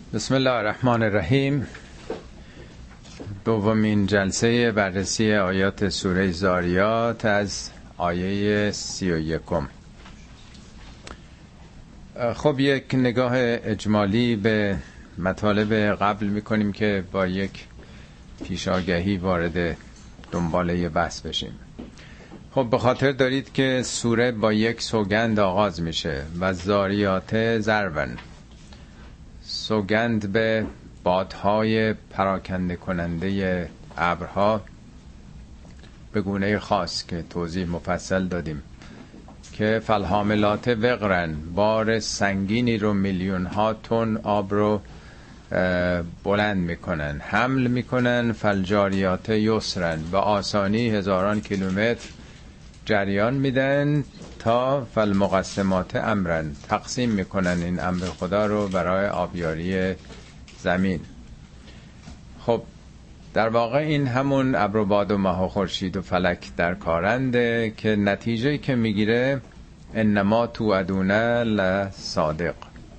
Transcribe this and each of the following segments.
بسم الله الرحمن الرحیم. دومین جلسه بررسی آیات سوره ذاریات از آیه 31. خب یک نگاه اجمالی به مطالب قبل میکنیم که با یک پیشاگهی وارد دنباله بحث بشیم. خب به خاطر دارید که سوره با یک سوگند آغاز میشه و ذاریات ضربن، سوگند به بادهای پراکنده کننده ابرها به گونه خاص که توضیح مفصل دادیم که فالحاملات وقرن، بار سنگینی رو میلیون ها تن آب رو بلند میکنن، حمل میکنن. فالجاریات یسرن، به آسانی هزاران کیلومتر جریان میدن. تا فالمقسمات امرن، تقسیم میکنن این امر خدا رو برای آبیاری زمین. خب در واقع این همون ابر و باد و ماه و خورشید و فلک در کارنده که نتیجه که میگیره انما توعدون لصادق،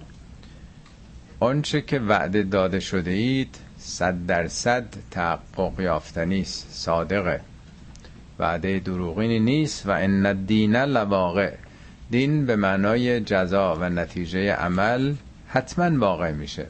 آنچه که وعده داده شده اید 100% تحقق یافتنی است، صادقه، وعده دروغینی نیست. و ان الدین لواقع، دین به معنای جزا و نتیجه عمل حتما واقع میشه.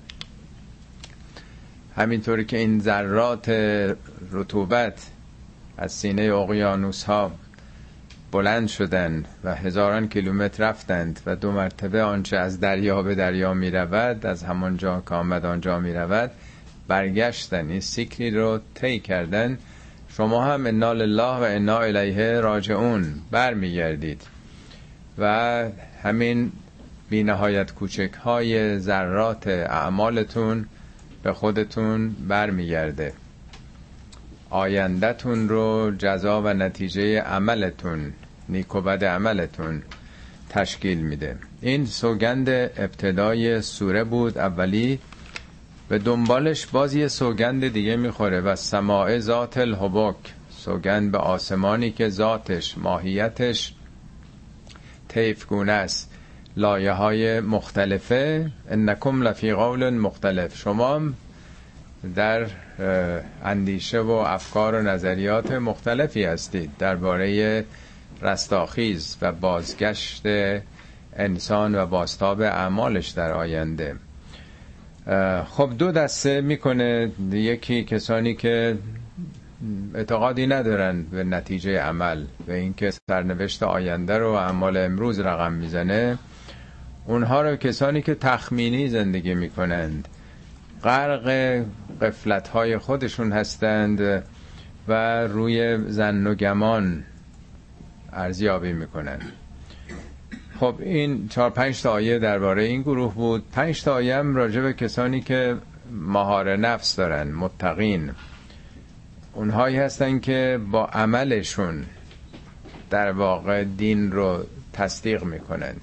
همینطوری که این ذرات رطوبت از سینه اقیانوس ها بلند شدند و هزاران کیلومتر رفتند و 2 مرتبه آنچه از دریا به دریا می رود از همان جا که آمد آنجا می رود برگشتن، این سیکلی رو طی کردن. شما هم انا لله و انا الیه راجعون برمیگردید و همین بی نهایت کوچک های ذرات اعمالتون به خودتون برمیگرده، آیندهتون رو جزا و نتیجه عملتون، نیک و بد عملتون تشکیل میده. این سوگند ابتدای سوره بود اولی، به دنبالش باز یه سوگند دیگه میخوره و سماع ذات الحبک، سوگند به آسمانی که ذاتش، ماهیتش طیف گونه است، لایه های مختلفه. انکم لفی قول مختلف، شما در اندیشه و افکار و نظریات مختلفی هستید درباره رستاخیز و بازگشت انسان و بازتاب اعمالش در آینده. خب 2 دسته میکنه، یکی کسانی که اعتقادی ندارن به نتیجه عمل و اینکه سرنوشت آینده رو اعمال امروز رقم میزنه، اونها رو کسانی که تخمینی زندگی میکنند، غرق غفلت‌های خودشون هستند و روی ظن و گمان ارزیابی میکنن. خب این 4-5 تا آیه درباره این گروه بود. 5 تا آیه هم راجع به کسانی که مهار نفس دارن، متقین، اونهایی هستن که با عملشون در واقع دین رو تصدیق میکنند.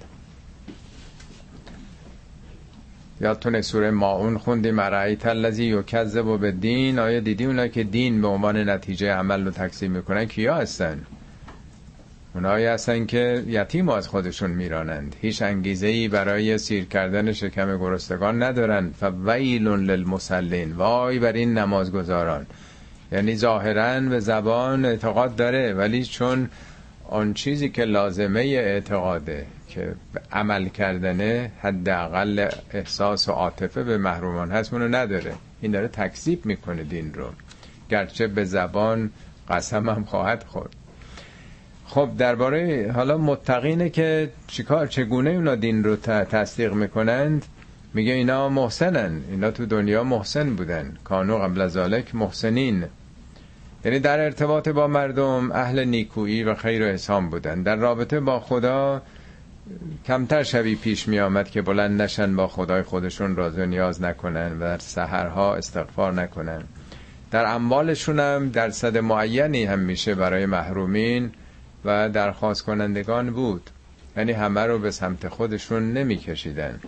یادتونه سوره ماعون خوندیم ارایت الذی یکذب بالدین، آیا دیدی اونا که دین به عنوان نتیجه عمل رو تکذیب میکنن کیا هستن؟ اونایی هستن که یتیم از خودشون میرانند، هیچ انگیزه‌ای برای سیر کردن شکم گرسنگان ندارن. فویل للمصلین، وای بر این نمازگزاران. یعنی ظاهراً به زبان اعتقاد داره ولی چون آن چیزی که لازمه اعتقاده که عمل کردنه، حداقل احساس و عاطفه به محرومان هست، اونو نداره. این داره تکذیب میکنه دین رو، گرچه به زبان قسم هم خواهد خورد. خب درباره حالا متقینه که چگونه اونا دین رو تصدیق میکنند، میگه اینا محسنن، اینا تو دنیا محسن بودن، کانو قبل ذالک محسنین، یعنی در ارتباط با مردم اهل نیکویی و خیر و احسان بودن. در رابطه با خدا کمتر شبی پیش می آمد که بلند نشن با خدای خودشون راز و نیاز نکنن و در سحرها استغفار نکنن. در اموالشون هم درصد معینی هم میشه برای محرومین و درخواست کنندگان بود، یعنی همه رو به سمت خودشون نمی کشیدن.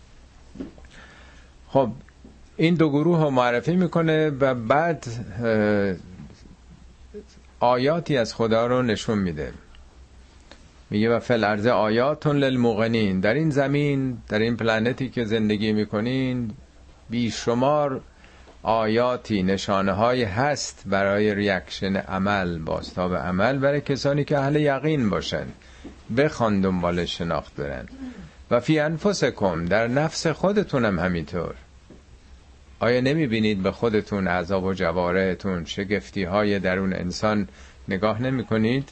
خب این 2 گروه رو معرفی میکنه و بعد آیاتی از خدا رو نشون میده. میگه و فل ارض آیاتون للموقنین، در این زمین، در این پلنتی که زندگی میکنین بیشمار آیاتی، نشانه های هست برای ریاکشن عمل، بازتاب عمل برای کسانی که اهل یقین باشن، بخوان دنبال شناخت برن. و فی انفسکم، در نفس خودتونم همینطور. آیا نمی بینید به خودتون، اعضا و جوارحتون، شگفتی های درون انسان نگاه نمی کنید؟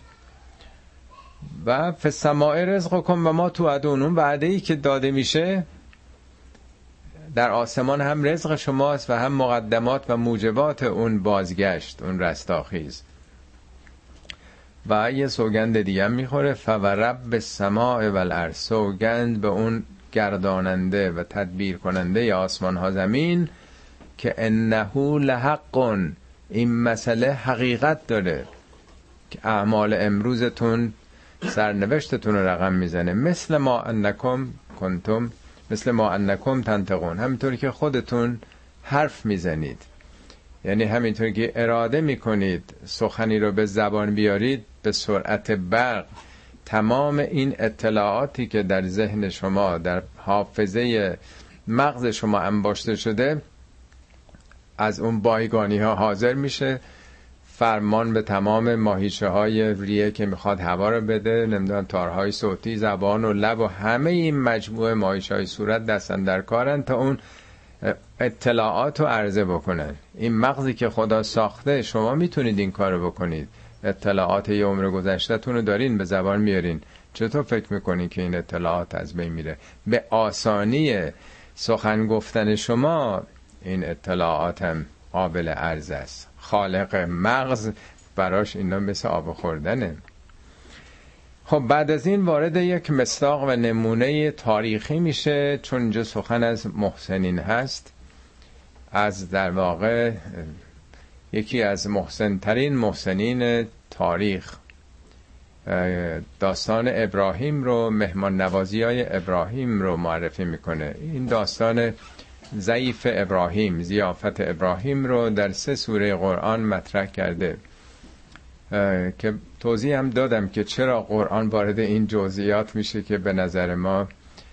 و فی السماء رزقکم و ما توعدون، اون وعده‌ای که داده میشه در آسمان هم رزق شماست و هم مقدمات و موجبات اون بازگشت، اون رستاخیز. و یه سوگند دیگه هم میخوره، فورب السماء والارض، سوگند به اون گرداننده و تدبیر کننده آسمان ها زمین، که انه لحق، این مسئله حقیقت داره که اعمال امروزتون سرنوشتتون رو رقم میزنه، مثل ما انکم تنطقون، همینطوری که خودتون حرف میزنید. یعنی همینطوری که اراده میکنید سخنی رو به زبان بیارید، به سرعت برق تمام این اطلاعاتی که در ذهن شما، در حافظه مغز شما انباشته شده، از اون بایگانی ها حاضر میشه، فرمان به تمام ماهیچه های ریه که میخواد هوا رو بده، نمیدونم تارهای صوتی، زبان و لب و همه این مجموعه ماهیچه های صورت دستن در کارن تا اون اطلاعات رو عرضه بکنن. این مغزی که خدا ساخته، شما میتونید این کار رو بکنید. اطلاعات یه عمر گذشته‌تون رو دارین، به زبان میارین. چطور فکر میکنین که این اطلاعات از بین میره؟ به آسانی سخن گفتن شما این اطلاعات هم قابل عرض است. خالق مغز براش اینا مثل آب خوردنه. خب بعد از این وارد یک مصداق و نمونه تاریخی میشه، چون اینجا سخن از محسنین هست، از در واقع یکی از محسنترین محسنین تاریخ. داستان ابراهیم رو، مهمان نوازی های ابراهیم رو معرفی میکنه. این داستان ضعیف ابراهیم، ضیافت ابراهیم رو در 3 سوره قرآن مطرح کرده که توضیح هم دادم که چرا قرآن وارد این جزئیات میشه که به نظر ما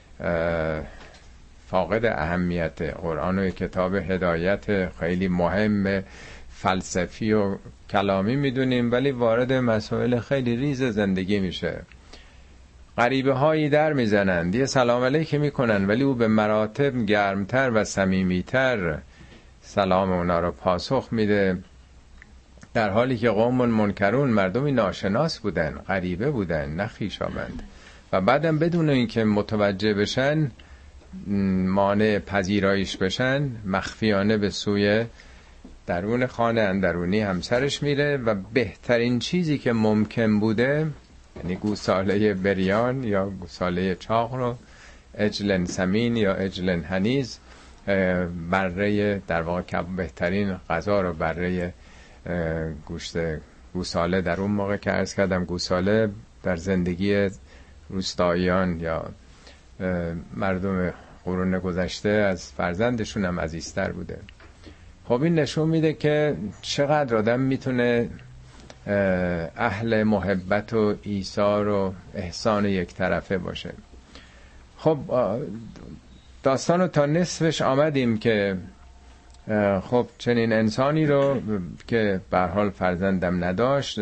فاقد اهمیت. قرآن و کتاب هدایت خیلی مهم، فلسفی و کلامی میدونیم، ولی وارد مسائل خیلی ریز زندگی میشه. غریبه هایی در میزنند، یه سلام علیکم میکنن، ولی او به مراتب گرمتر و صمیمیتر سلام اونا رو پاسخ میده، در حالی که قوم منکرون، مردمی ناشناس بودن، غریبه بودن، نه خویشاوند. و بعدم بدون اینکه متوجه بشن، مانع پذیرایش بشن، مخفیانه به سوی درون خانه اندرونی همسرش میره و بهترین چیزی که ممکن بوده، یعنی گوساله بریان یا گوساله چاق رو، عجل سمین یا عجل حنیز، بره در واقع بهترین غذا رو برای گوشت گوساله، در اون موقع که عرض کردم گوساله در زندگی روستاییان یا مردم قرون گذشته از فرزندشون هم عزیزتر بوده. خب این نشون میده که چقدر آدم میتونه اهل محبت و ایثار و احسان یک طرفه باشه. خب داستان رو تا نصفش آمدیم که خب چنین انسانی رو که به هر حال فرزندم نداشت،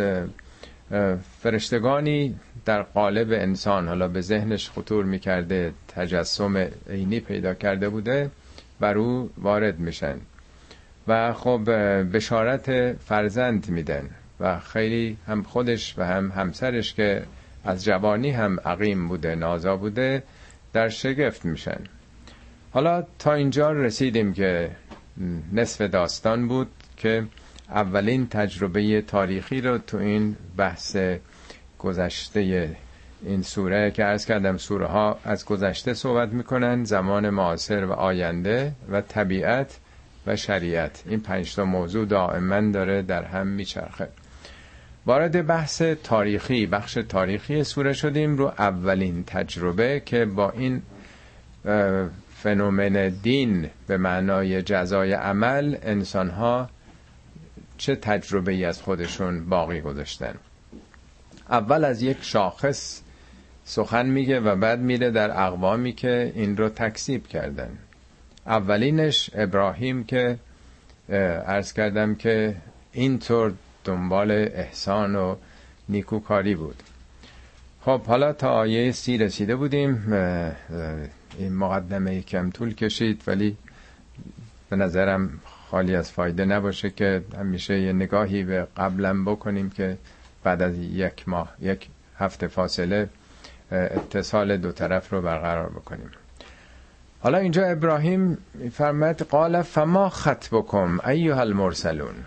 فرشتگانی در قالب انسان حالا به ذهنش خطور میکرده، تجسم عینی پیدا کرده بوده، بر او وارد میشن و خب بشارت فرزند میدن و خیلی هم خودش و هم همسرش که از جوانی هم عقیم بوده، نازا بوده، در شگفت میشن. حالا تا اینجا رسیدیم که نصف داستان بود که اولین تجربه تاریخی رو تو این بحث گذشته این سوره که عرض کردم، سوره ها از گذشته صحبت میکنن، زمان معاصر و آینده و طبیعت و شریعت. این 5 تا موضوع دائما داره در هم میچرخه. وارد بحث تاریخی، بخش تاریخی سوره شدیم، رو اولین تجربه که با این فنومن دین به معنای جزای عمل، انسان‌ها چه تجربه‌ای از خودشون باقی گذاشتن. اول از یک شاخص سخن میگه و بعد میره در اقوامی که این رو تکذیب کردن. اولینش ابراهیم که عرض کردم که اینطور دنبال احسان و نیکوکاری بود. خب حالا تا آیه 30 رسیده بودیم. این مقدمه کم طول کشید، ولی به نظرم خالی از فایده نباشه که همیشه یه نگاهی به قبلم بکنیم که بعد از یک ماه، یک هفته فاصله اتصال دو طرف رو برقرار بکنیم. حالا اینجا ابراهیم فرمود قال فما خطبکم ایها المرسلون.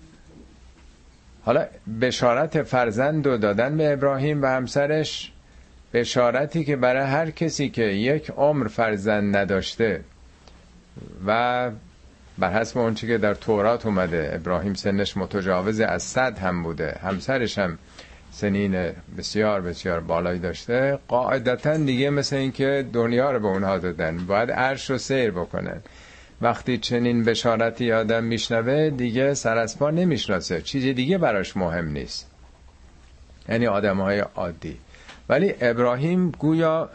حالا بشارت فرزند رو دادن به ابراهیم و همسرش، بشارتی که برای هر کسی که یک عمر فرزند نداشته و بر حسب اون چی که در تورات اومده ابراهیم سنش متجاوز از 100 هم بوده، همسرش هم سنین بسیار بسیار بالایی داشته، قاعدتا دیگه مثل این که دنیا رو به اونها دادن، باید عرش رو سیر بکنن. وقتی چنین بشارتی آدم میشنوه دیگه سر از پا نمیشناسه، چیزی دیگه براش مهم نیست، یعنی آدمهای عادی. ولی ابراهیم گویا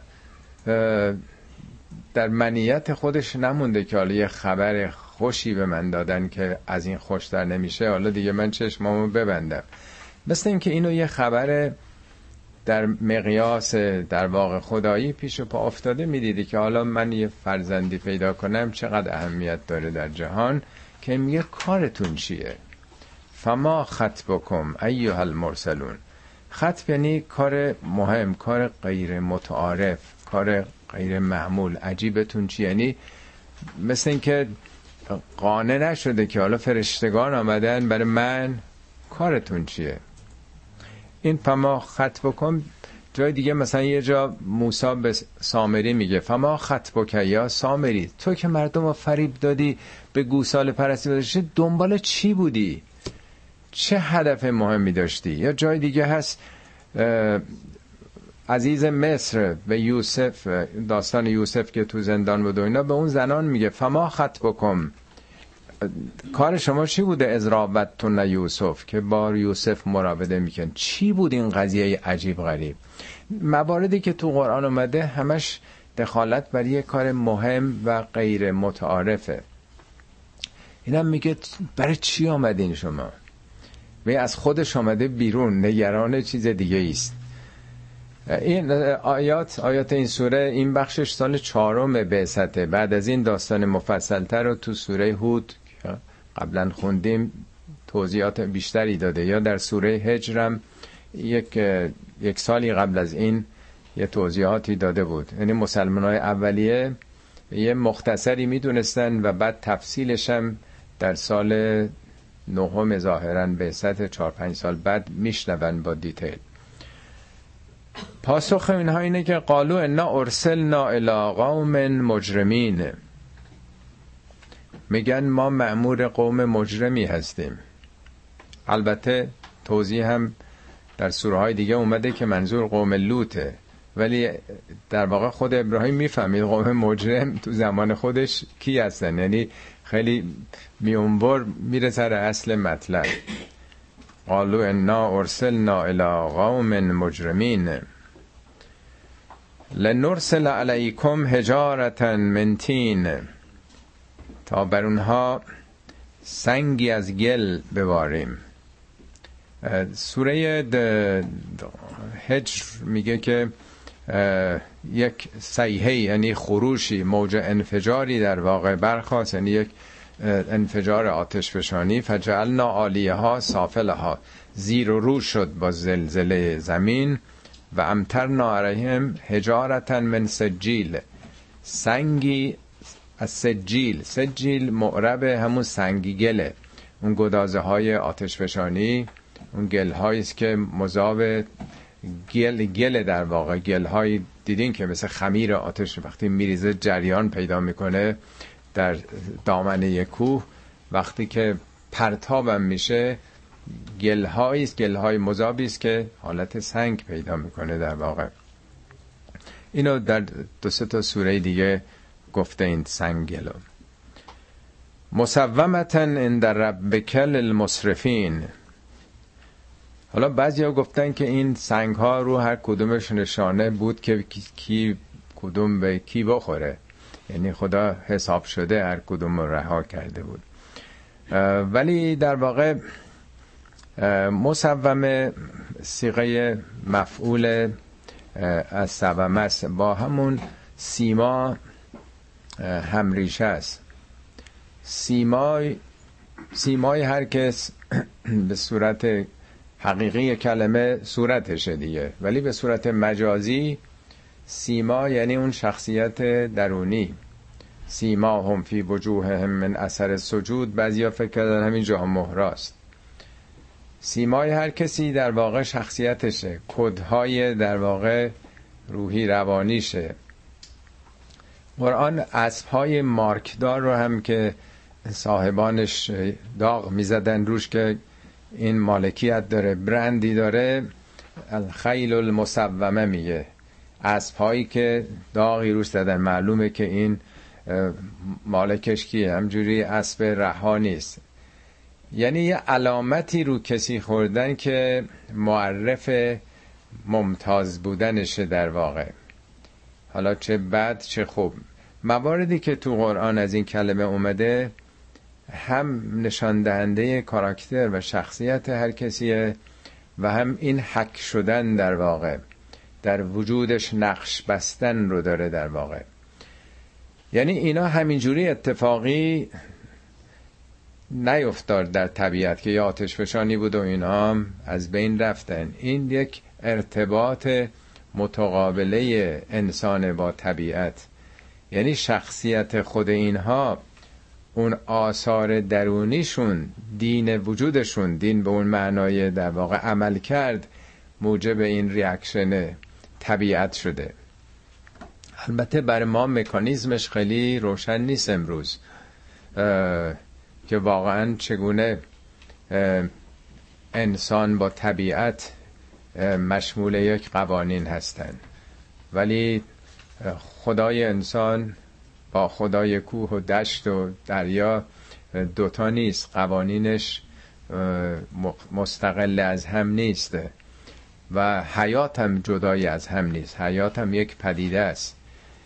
در منیت خودش نمونده که حالا یه خبر خوشی به من دادن که از این خوشتر نمیشه، حالا دیگه من چشمامو ببندم. مثل این که اینو یه خبر در مقیاس در واقع خدایی پیش و پا افتاده میدیدی که حالا من یه فرزندی پیدا کنم چقدر اهمیت داره در جهان، که میگه کارتون چیه؟ فما خطبکم ایها المرسلون. خطب یعنی کار مهم، کار غیر متعارف، کار غیر معمول. عجیبتون چیه؟ یعنی مثل این که قانع نشده که حالا فرشتگان آمدن برای من، کارتون چیه؟ این فما خطبکم جای دیگه مثلا یه جا موسی به سامری میگه فما خطبک یا سامری، تو که مردم رو فریب دادی، به گوساله پرستی داشتی، دنبال چی بودی؟ چه هدف مهمی داشتی؟ یا جای دیگه هست عزیز مصر به یوسف، داستان یوسف که تو زندان بود و اینا، به اون زنان میگه فما خطبکم، کار شما چی بوده؟ از راودتون یوسف، که با یوسف مراوده میکن. چی بود این قضیه عجیب غریب؟ مواردی که تو قرآن اومده همش دخالت برای یه کار مهم و غیر متعارفه. اینم میگه برای چی آمدین شما؟ و از خودش آمده بیرون، نگران چیز دیگه است. این آیات این سوره، این بخشش سال 4 بعثته. بعد از این داستان مفصلتر رو تو سوره هود قبلا خوندیم، توضیحات بیشتری داده، یا در سوره هجرم یک سالی قبل از این یه توضیحاتی داده بود. یعنی مسلمانای اولیه یه مختصری میدونستن و بعد تفصیلش هم در سال 9 ظاهرا بعثت 4-5 سال بعد میشنون با دیتیل. پاسخ اینها اینه که قالو انا ارسلنا الی قوم مجرمین، میگن ما مأمور قوم مجرمی هستیم. البته توضیح هم در سوره های دیگه اومده که منظور قوم لوطه، ولی در واقع خود ابراهیم میفهمید قوم مجرم تو زمان خودش کی هستن، یعنی خیلی میونبر میره سر اصل مطلب. قالو انا ارسلنا الی قوم مجرمین لنرسل علیکم حجارة من طین، تا بر اونها سنگی از گل بباریم. سوره هجر میگه که یک صیحه، یعنی خروشی، موج انفجاری در واقع برخاست، یعنی یک انفجار آتش فشانی. فجعلنا عالیها سافلها، زیر و رو شد با زلزله زمین. و امطرنا علیهم حجارة من سجیل، سنگی از سجیل. سجیل معرب همون سنگی گله، اون گدازه های آتش فشانی، اون گل هاییست که مذاب گل در واقع. گل های دیدین که مثل خمیر آتش وقتی میریزه جریان پیدا میکنه در دامنه کوه، وقتی که پرتابم میشه گل هاییست، گل های مذابیست که حالت سنگ پیدا میکنه در واقع. اینو در 2-3 سوره دیگه گفته این سنگلو. مسومتا عند ربک للمسرفین. حالا بعضیا گفتن که این سنگ ها رو هر کدومش نشانه بود که کی کدوم به کی بخوره، یعنی خدا حساب شده هر کدوم رو رها کرده بود. ولی در واقع مصومه صیغه مفعول از صومه است، با همون سیما همریشه است. سیمای هر کس به صورت حقیقی کلمه صورتشه دیگه، ولی به صورت مجازی سیما یعنی اون شخصیت درونی. سیما هم فی وجوههم من اثر سجود، بعضیا فکر کردن همین جا مهراست. سیمای هر کسی در واقع شخصیتشه، کدهای در واقع روحی روانیشه. قرآن اسبهای مارکدار رو هم که صاحبانش داغ میزدن روش که این مالکیت داره، برندی داره، الخیل المسومه میگه. اسبهایی که داغی روش زدن، معلومه که این مالکش کیه، همجوری اسب رها نیست. یعنی یه علامتی رو کسی خوردن که معرف ممتاز بودنشه در واقع، حالا چه بد چه خوب. مواردی که تو قرآن از این کلمه اومده هم نشان دهنده کاراکتر و شخصیت هر کسیه و هم این حک شدن در واقع در وجودش نقش بستن رو داره در واقع. یعنی اینا همینجوری اتفاقی نیفتاد در طبیعت که یا آتش فشانی بود و اینا هم از بین رفتن. این یک ارتباط متقابله انسان با طبیعت، یعنی شخصیت خود اینها، اون آثار درونیشون، دین وجودشون، دین به اون معنای در واقع عمل کرد، موجب این ریاکشن طبیعت شده. البته برای ما مکانیزمش خیلی روشن نیست امروز که واقعا چگونه انسان با طبیعت مشمول یک قوانین هستند. ولی خدای انسان با خدای کوه و دشت و دریا دوتا نیست، قوانینش مستقل از هم نیست و حیات هم جدای از هم نیست. حیات هم یک پدیده است.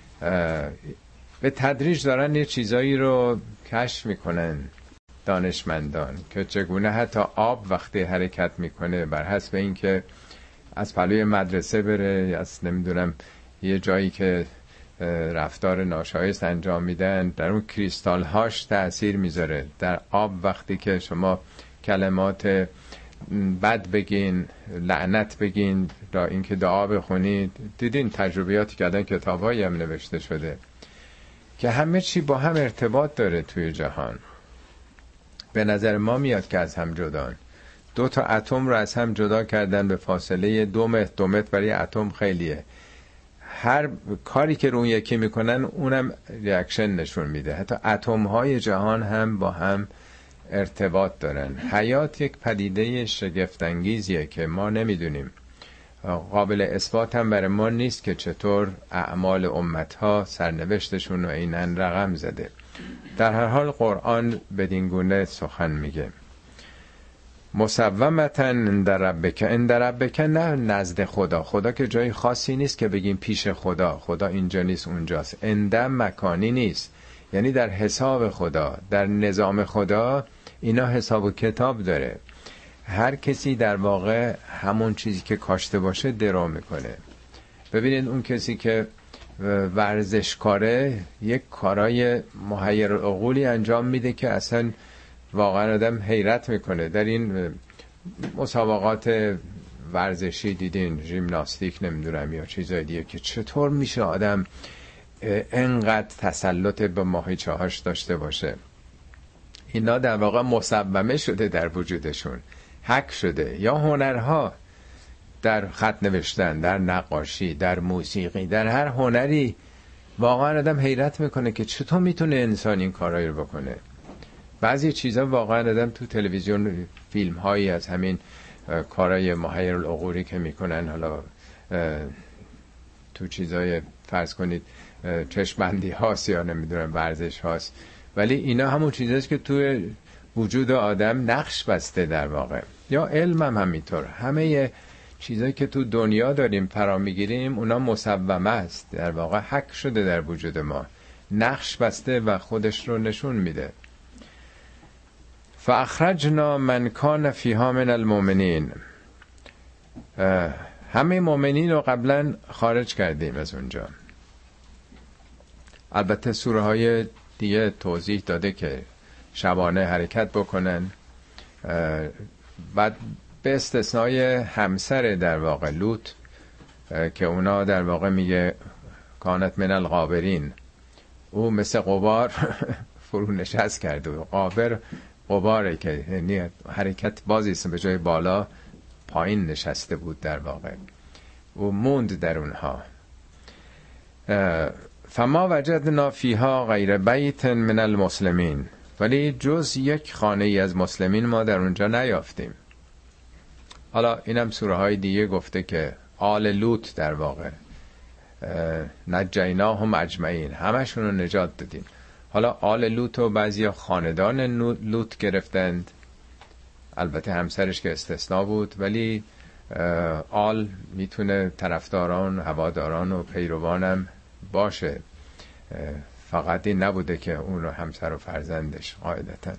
به تدریج دارن یه چیزایی رو کشف میکنن دانشمندان که چگونه حتی آب وقتی حرکت میکنه بر حسب اینکه از پلوی مدرسه بره، از نمیدونم یه جایی که رفتار ناشایست انجام میدن، در اون کریستال هاش تأثیر میذاره. در آب وقتی که شما کلمات بد بگین، لعنت بگین، را اینکه دعا بخونید، دیدین تجربیاتی که الان کتابایی هم نوشته شده که همه چی با هم ارتباط داره توی جهان. به نظر ما میاد که از هم جدان. 2 تا اتم رو از هم جدا کردن به فاصله 2 متر. 2 متر برای اتم خیلیه. هر کاری که رو یکی میکنن اونم ریاکشن نشون میده. حتی اتم های جهان هم با هم ارتباط دارن. حیات یک پدیده شگفت انگیزیه که ما نمیدونیم، قابل اثبات هم برای ما نیست که چطور اعمال امتها سرنوشتشون رو عیناً رقم زده. در هر حال قرآن بدین گونه سخن میگه. مسومتن عند ربک. عند ربک نه نزد خدا. خدا که جای خاصی نیست که بگیم پیش خدا، خدا اینجا نیست اونجاست. عند مکانی نیست، یعنی در حساب خدا، در نظام خدا اینا حساب و کتاب داره. هر کسی در واقع همون چیزی که کاشته باشه درو میکنه. ببینید اون کسی که ورزشکاره یک کارای محیر العقولی انجام میده که اصلا واقعا آدم حیرت میکنه. در این مسابقات ورزشی دیدین، ژیمناستیک نمیدونم یا چیزای دیگه، که چطور میشه آدم انقدر تسلط به ماهیچه هاش داشته باشه. اینا در واقع مصومه شده در وجودشون، حک شده. یا هنرها، در خط نوشتن، در نقاشی، در موسیقی، در هر هنری واقعا آدم حیرت میکنه که چطور میتونه انسان این کارایی رو بکنه. بعضی چیزا واقعا آدم تو تلویزیون فیلم هایی از همین کارای محیر العقولی که میکنن، حالا تو چیزای فرض کنید چشمندی هاست یا نمیدونم ورزش هاست، ولی اینا همون چیزاست که تو وجود آدم نقش بسته در واقع. یا علم هم همینطور. همه چیزایی که تو دنیا داریم فرا میگیریم اونا مصومه است، در واقع حک شده در وجود ما. نقش بسته و خودش رو نشون میده. فاخرجنا من کان فیها من المؤمنین، همه مؤمنین رو قبلا خارج کردیم از اونجا. البته سوره های دیگه توضیح داده که شبانه حرکت بکنن، بعد به استثنای همسر در واقع لوط که اونا در واقع میگه کانت من الغابرین، او مثل غبار فرو نشست کرد و غابر غباره که یعنی حرکت بازیست، به جای بالا پایین نشسته بود در واقع، او موند در اونها. فما وجدنا فیها غیر بیت من المسلمین، ولی جز یک خانه ای از مسلمین ما در اونجا نیافتیم. حالا اینم سوره های دیگه گفته که آل لوط در واقع نجیناهم اجمعین، همشون رو نجات دادیم. حالا آل لوط و بعضی خاندان لوط گرفتند، البته همسرش که استثناء بود، ولی آل میتونه طرفداران، هواداران و پیروانم باشه، فقط این نبوده که اون رو همسر و فرزندش قاعدتاً.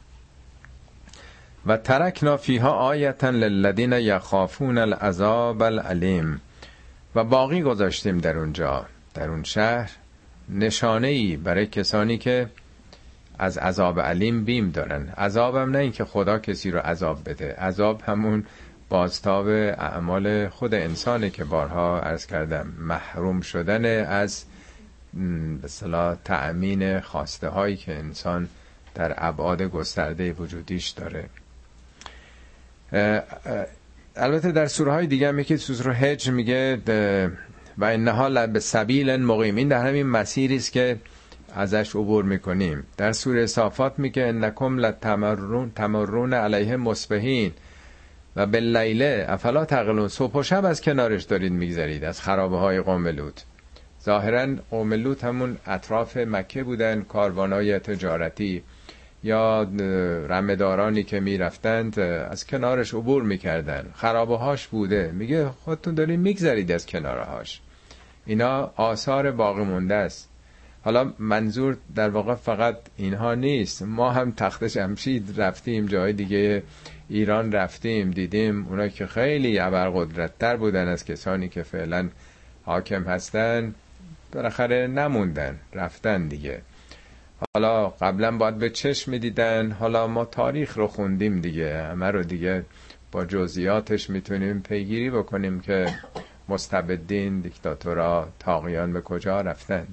و ترکنا فیها آیتا للذین یخافون العذاب العلیم، و باقی گذاشتیم در اونجا، در اون شهر، نشانه‌ای برای کسانی که از عذاب علیم بیم دارن. عذابم نه این که خدا کسی رو عذاب بده، عذاب همون بازتاب اعمال خود انسانه که بارها عرض کردم، محروم شدن از به اصطلاح تأمین خواسته هایی که انسان در ابعاد گسترده وجودیش داره. البته در سوره های دیگه هم یکی سوره حج میگه و انها لبسبیل مقیم، این در همین مسیری است که ازش عبور میکنیم. در سوره صافات میگه انکم لتمرون علیه مصبحین و باللیل افلا تعقلون، صبح و شب از کنارش دارید میگذرید، از خرابه های قوم لوط. ظاهرا قوم لوط همون اطراف مکه بودن، کاروانای تجارتی یا رمه‌دارانی که میرفتند از کنارش عبور میکردن، خرابه هاش بوده، میگه خودتون دارین میگذرید از کنارهاش. اینا آثار باقی مونده است. حالا منظور در واقع فقط اینها نیست، ما هم تخت جمشید رفتیم، جای دیگه ایران رفتیم، دیدیم اونا که خیلی ابرقدرت‌تر بودن از کسانی که فعلا حاکم هستن، بالاخره نموندن، رفتن دیگه. حالا قبلا باید به چشم میدیدن، حالا ما تاریخ رو خوندیم دیگه، همه رو دیگه با جزئیاتش میتونیم پیگیری بکنیم که مستبدین، دیکتاتورها، طاغیان به کجا رفتن.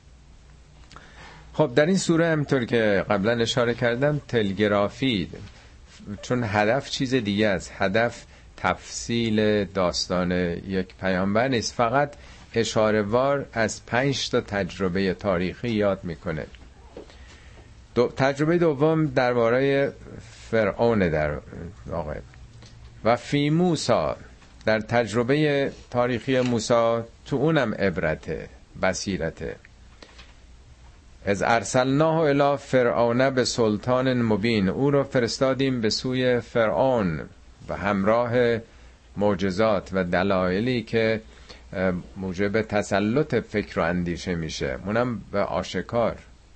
خب در این سوره همطور که قبلا اشاره کردم تلگرافی، چون هدف چیز دیگه است، هدف تفصیل داستان یک پیامبر نیست، فقط اشاره وار از 5 تا تجربه تاریخی یاد میکنه. تجربه دوم درباره فرعون در واقع و فی موسی، در تجربه تاریخی موسی تو اونم عبرته، بصیرته. از ارسلناه الی فرعون به سلطان مبین، او رو فرستادیم به سوی فرعون و همراه معجزات و دلایلی که موجب تسلط فکر و اندیشه میشه، اونم به آشکار.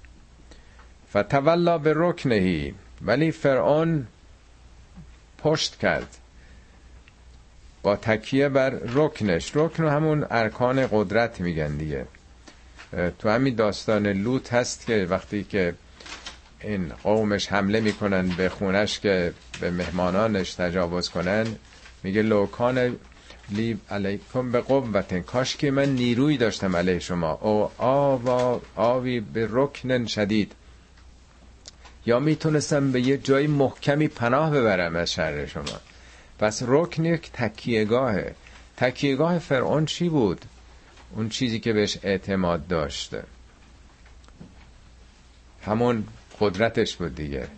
فتولا به رکنهی، ولی فرعون پشت کرد با تکیه بر رکنش. رکن همون ارکان قدرت میگن دیگه. تو همین داستان لوط هست که وقتی که این قومش حمله میکنن به خونش که به مهمانانش تجاوز کنن، میگه لوکان لی علیکم به قوتن، کاش که من نیروی داشتم علیه شما، او آوی به رکن شدید، یا میتونستم به یه جای محکمی پناه ببرم از شر شما. پس رکن یک تکیهگاهه. تکیهگاه فرعون چی بود؟ اون چیزی که بهش اعتماد داشته، همون قدرتش بود دیگه.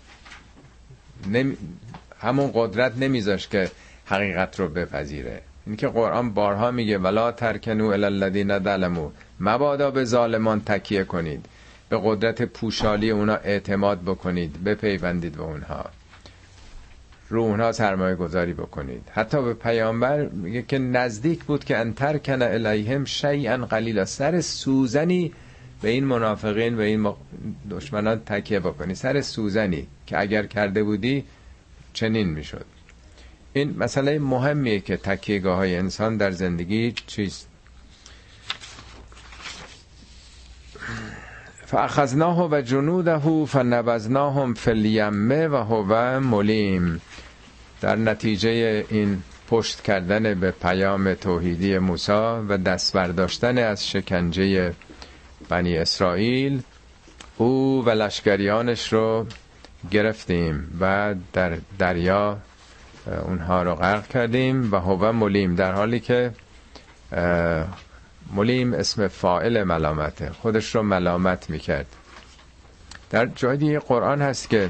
همون قدرت نمیذاش که حقیقت رو بپذیره. این که قرآن بارها میگه ولا ترکنوا الی الذین ظلموا، مبادا به ظالمان تکیه کنید، به قدرت پوشالی اونا اعتماد بکنید، بپیوندید به اونها، رو اونها سرمایه گذاری بکنید. حتی به پیامبر میگه که نزدیک بود که انتر کنه الیهم شیئا قلیلا، سر سوزنی به این منافقین و این دشمنان تکیه بکنی، سر سوزنی که اگر کرده بودی چنین میشد. این مسئله مهمیه که تکیهگاه های انسان در زندگی چیست. فاخذناه و جنوده فنبذناهم فی الیم و هو ملیم. در نتیجه این پشت کردن به پیام توحیدی موسی و دست برداشتن از شکنجه بنی اسرائیل، او و لشکریانش رو گرفتیم و در دریا اونها رو غرق کردیم. و هو ملیم، در حالی که ملیم اسم فاعل ملامته، خودش رو ملامت میکرد. در جای دیگه قرآن هست که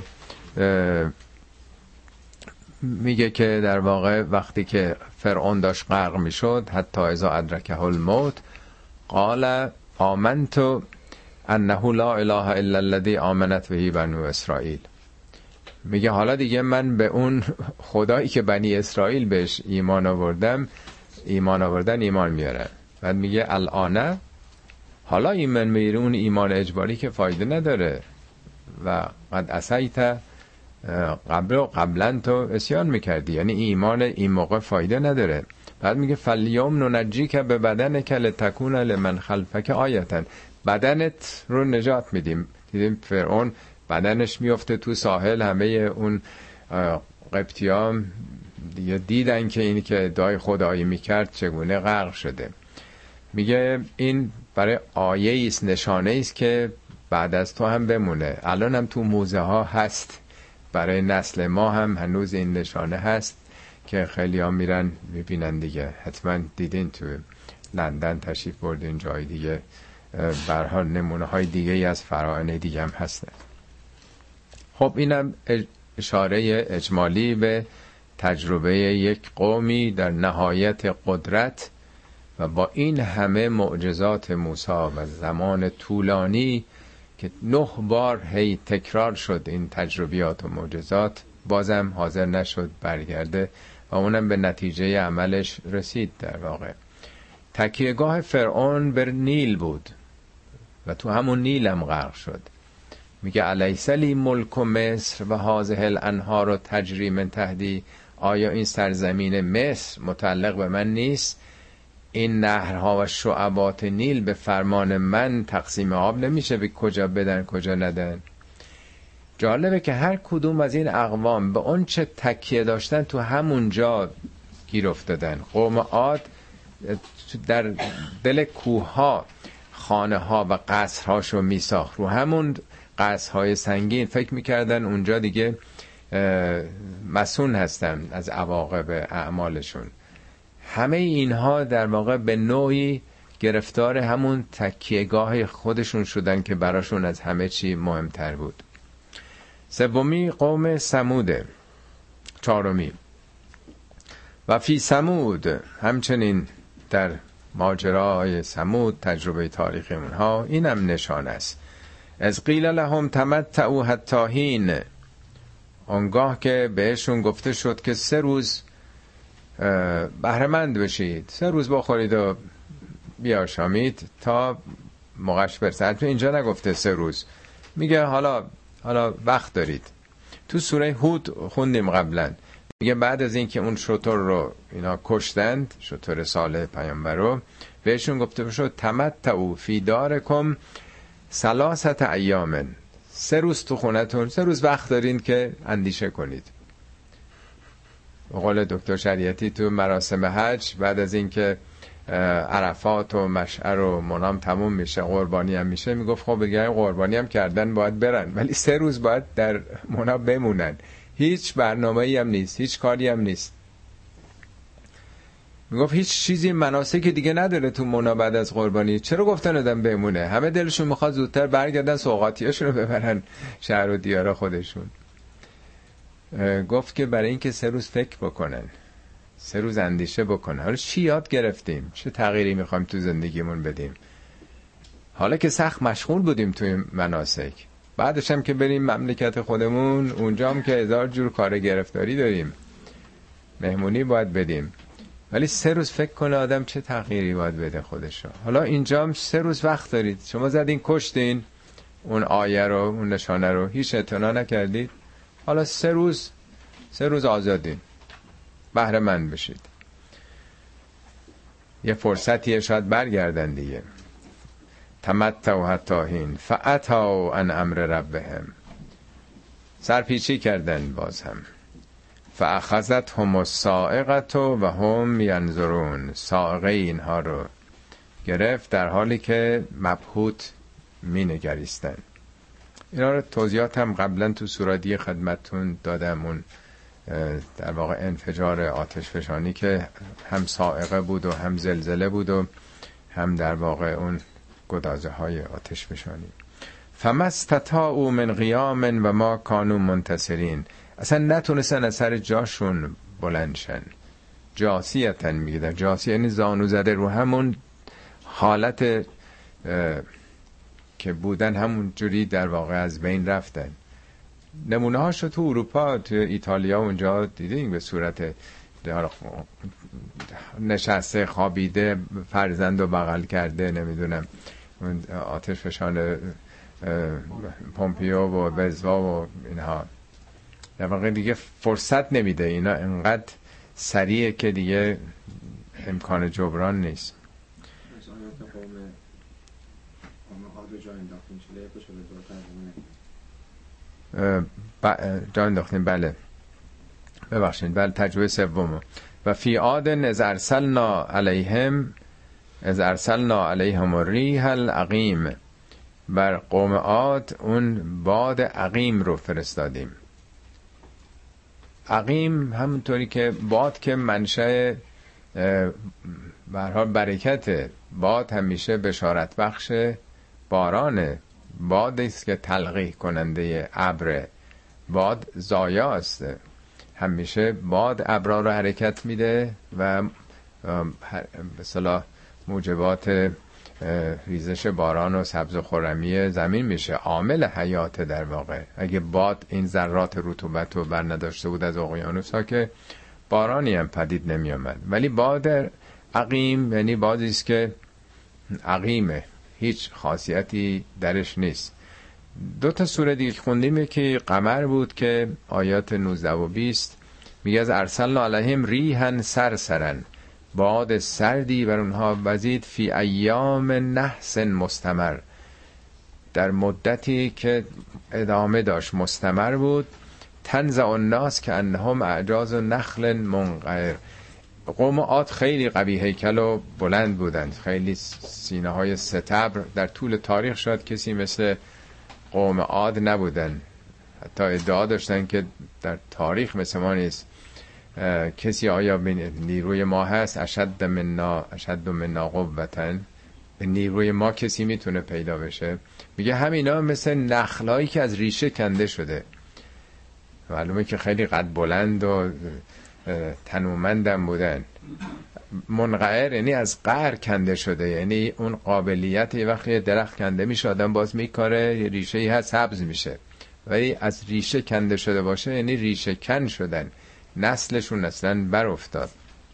میگه که در واقع وقتی که فرعون داشت غرق میشد، حتی اذا ادرکه الموت قال آمنت انه لا اله الا الذی آمنت به بنو اسرائیل. میگه حالا دیگه من به اون خدایی که بنی اسرائیل بهش ایمان آوردن ایمان میارن. بعد میگه الان، حالا ایمان میاره، اون ایمان اجباری که فایده نداره. و قد عصیت قبلا تو اسیان میکردی، یعنی ایمان این موقع فایده نداره. بعد میگه فالیوم ننجیک به بدنک لتکون لمن خلفک آیتا، بدنت رو نجات میدیم. دیدیم فرعون بدنش میفته تو ساحل، همه اون قبطیان دیدن که اینی که ادعای خدایی میکرد چگونه غرق شده. میگه این برای آیه است، نشانه است که بعد از تو هم بمونه. الان هم تو موزه ها هست، برای نسل ما هم هنوز این نشانه هست که خیلی ها میرن میبینن دیگه. حتما دیدین تو لندن تشریف بردین، جای دیگه برها نمونه های دیگه ای از فراعنه دیگه هم هستن. خب اینم اشاره اجمالی به تجربه یک قومی در نهایت قدرت و با این همه معجزات موسی و زمان طولانی که 9 بار هی تکرار شد این تجربیات و معجزات، بازم حاضر نشد برگرده و اونم به نتیجه عملش رسید. در واقع تکیهگاه فرعون بر نیل بود و تو همون نیل هم غرق شد. میگه الیس لی ملک مصر و هذه الانهار تجری من تحتی، آیا این سرزمین مصر متعلق به من نیست؟ این نهرها و شعبات نیل به فرمان من تقسیم آب نمیشه به کجا بدن کجا ندن. جالبه که هر کدوم از این اقوام به اون چه تکیه داشتن تو همون جا گیر افتادن. قوم عاد در دل کوهها خانه ها و قصرهاشو میساخت، رو همون قصرهای سنگین فکر میکردن اونجا دیگه مسئول هستن از عواقب اعمالشون. همه اینها در واقع به نوعی گرفتار همون تکیهگاه خودشون شدن که براشون از همه چی مهمتر بود. سومی قوم ثموده. چهارمی و فی ثمود، همچنین در ماجرای ثمود تجربه تاریخی اونها اینم نشان است. از قیل لهم تمتعوا حتی حین، آنگاه که بهشون گفته شد که 3 روز بهره‌مند بشید، 3 روز بخورید و بیاشامید تا موقعش برسد. اینجا نگفته 3 روز، میگه حالا وقت دارید. تو سوره هود خوندیم قبلا، میگه بعد از اینکه اون شتر رو اینا کشتند، شتر صالح پیامبر رو، بهشون گفته شد تمتعوا فی دارکم 3 ایام، 3 روز تو خونتون، 3 روز وقت دارین که اندیشه کنید. به قول دکتر شریعتی تو مراسم حج بعد از اینکه عرفات و مشعر و منام تموم میشه، قربانی هم میشه، میگفت خب بگه قربانی هم کردن باید برن، ولی 3 روز باید در منا بمونن. هیچ برنامه‌ای هم نیست، هیچ کاری هم نیست. میگفت هیچ چیزی مناسکی دیگه نداره تو منا بعد از قربانی، چرا گفتن آدم بمونه؟ همه دلشون میخواد زودتر برگردن سوغاتیاشون رو ببرن شهر و دیار خودشون. گفت که برای اینکه 3 روز فکر بکنن، 3 روز اندیشه بکنن. حالا چی یاد گرفتیم؟ چه تغییری میخوایم تو زندگیمون بدیم؟ حالا که سخت مشغول بودیم توی مناسک، بعدش هم که بریم مملکت خودمون، اونجا هم که 1000 جور کار گرفتاری داریم، مهمونی باید بدیم، ولی 3 روز فکر کنه آدم چه تغییری باید بده خودشو. حالا اینجا هم 3 روز وقت دارید، شما زدین کشتین اون آیه رو، اون نشانه رو، هیچ اعتنا نکردید، حالا 3 روز آزادین، بهره مند بشید. یه فرصتیه شاید برگردن دیگه. تمتعوا حتی حین فاتوا عن امر ربهم، سرپیچی کردن باز هم. فاخذتهم الصاعقه و هم ینظرون، صاعقه اینها رو گرفت در حالی که مبهوت می نگریستن. اینا رو توضیحات هم قبلا تو سورادی خدمتون دادم، اون در واقع انفجار آتش فشانی که هم صاعقه بود و هم زلزله بود و هم در واقع اون گدازه های آتش فشانی. فما استطاعوا من قیام و ما کانوا منتصرین، اصلا نتونستن از سر جاشون بلند شن. جاسیتن میگه، جاسی یعنی زانو زده رو همون حالت که بودن، همون جوری در واقع از بین رفتن. نمونه هاشو تو اروپا، تو ایتالیا اونجا دیدین به صورت نشسته خوابیده، فرزند رو بغل کرده، نمیدونم آتش فشان پومپیو و بزوا و اینها، در واقع دیگه فرصت نمیده، اینا انقدر سریعه که دیگه امکان جبران نیست. جا انداختیم، بله ببخشید، بله تجربه سوم. و فی عاد اذ ارسلنا علیهم الریح العقیم، بر قوم عاد اون باد عقیم رو فرستادیم. عقیم همونطوری که باد که منشأ به هر حال برکت، باد همیشه بشارت بخش بارانه، باد است که تلقیح کننده ابر، باد زایاست، همیشه باد ابرا رو حرکت میده و به اصطلاح موجبات ریزش باران و سبز و خرمی زمین میشه، عامل حیات در واقع. اگه باد این ذرات رطوبت رو بر نداشته بود از اقیانوس ها که بارانی هم پدید نمی آمد. ولی باد عقیم یعنی بادی است که عقیمه، هیچ خاصیتی درش نیست. 2 سوره دیگه خوندیم که قمر بود که آیات 19 و 20 میگه از ارسلنا علیهم ریحا سرسرا، باد سردی بر اونها وزید، فی ایام نحس مستمر، در مدتی که ادامه داشت مستمر بود. تنزع الناس که انهم اعجاز نخل منقعر، قوم عاد خیلی قوی هیکل و بلند بودند، خیلی سینه های ستبر، در طول تاریخ شاید کسی مثل قوم عاد نبودن، حتی ادعا داشتن که در تاریخ مثل ما نیست کسی، آیا نیروی ما هست اشد منا قوتن، به نیروی ما کسی میتونه پیدا بشه؟ میگه همینا مثل نخلایی که از ریشه کنده شده، معلومه که خیلی قد بلند و تنومندم بودن. منقعر یعنی از قعر کنده شده، یعنی اون قابلیت یه وقتی درخت کنده میشه آدم باز میکاره، یه ریشه ای هست سبز میشه، ولی از ریشه کنده شده باشه یعنی ریشه کن شدن، نسلشون اصلا بر افتاد.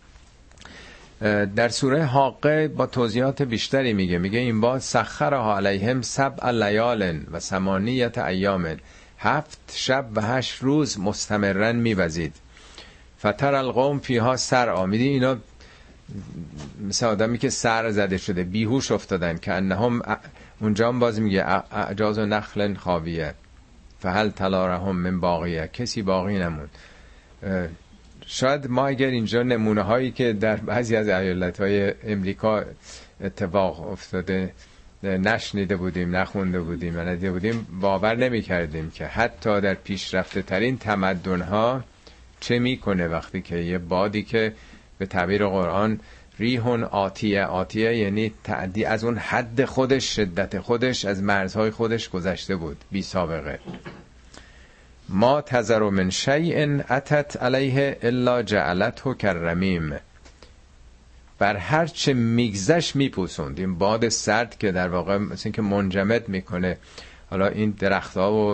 در سوره حاقه با توضیحات بیشتری میگه این باد سخرها علیهم 7 لیال و 8 ایام، 7 شب و 8 روز مستمرن میوزید. فتر القوم فیها سرعا، میدی اینا مثل آدمی که سر زده شده بیهوش افتادن، که انهم اونجا هم باز میگه اعجاز و نخل خاویه، فهل تلارهم من باقیه، کسی باقی نمون. شاید ما اگر اینجا نمونه هایی که در بعضی از ایالت های امریکا اتفاق افتاده نشنیده بودیم، نخونده بودیم، ندیده بودیم، باور نمی کردیم که حتی در پیشرفته ترین تمدن ها چه میکنه وقتی که یه بادی که به تعبیر قرآن ریحون آتیه یعنی تعدی از اون حد خودش، شدت خودش، از مرزهای خودش گذشته بود، بی سابقه. ما تذر من شیء اتت علیه الا جعلته کرمیم، بر هر چه میگذشت میپوسوند. این باد سرد که در واقع مثل این که منجمد میکنه، حالا این درختها و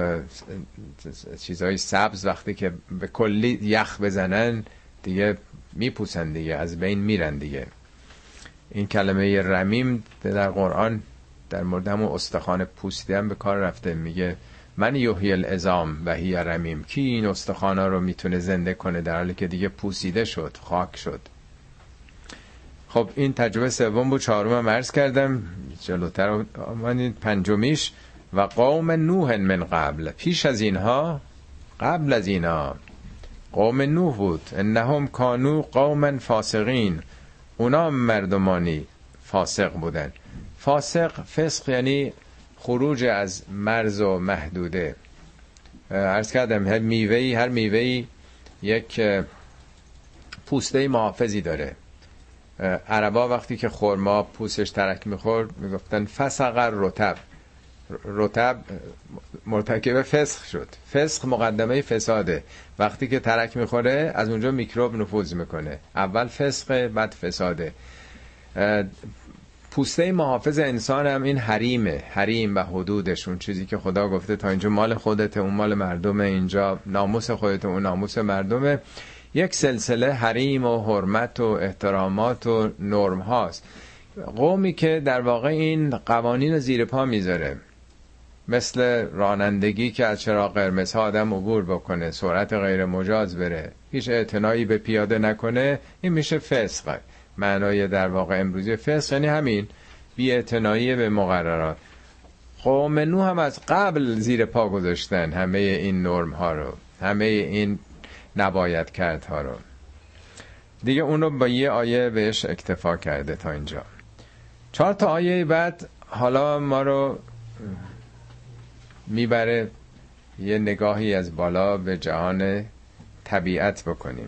چیزهای سبز وقتی که به کلی یخ بزنن دیگه میپوسن دیگه، از بین میرن دیگه. این کلمه رمیم در قرآن در مورد همون استخوان پوسیده هم به کار رفته. میگه من یحیی العظام و هی رمیم، کی این استخوانا رو میتونه زنده کنه در حالی که دیگه پوسیده شد، خاک شد. خب این تجربه سوم بود. چهارم عرض کردم جلوتر آمدید. پنجمیش و قوم نوح من قبل، پیش از اینها، قبل از اینا قوم نوح بود. انهم کانوا قوما فاسقین، اونا مردمانی فاسق بودن. فسق یعنی خروج از مرز و محدوده. عرض کردم هر میوهی یک پوسته محافظی داره. عربا وقتی که خرما پوستش ترک میخورد میگفتن فسق رطب مرتکب فسق شد. فسق مقدمه فساده. وقتی که ترک میخوره از اونجا میکروب نفوذ میکنه. اول فسق بعد فساده. پوسته محافظ انسان هم این حریم و حدودشون، چیزی که خدا گفته تا اینجا مال خودته، اون مال مردمه، اینجا ناموس خودته، اون ناموس مردمه. یک سلسله حریم و حرمت و احترامات و نرم هاست. قومی که در واقع این قوانین زیر پا میذاره، مثل رانندگی که از چراغ قرمز ها آدم عبور بکنه، سرعت غیر مجاز بره، هیچ اعتنایی به پیاده نکنه، این میشه فسق. معنای در واقع امروزی فسق یعنی همین بی‌اعتنایی به مقررات. قوم نوح هم از قبل زیر پا گذاشتن همه این نرم ها رو، همه این نباید کرد ها رو دیگه. اونو با یه آیه بهش اکتفا کرده تا اینجا. 4 تا آیه بعد حالا ما رو میبره یه نگاهی از بالا به جهان طبیعت بکنیم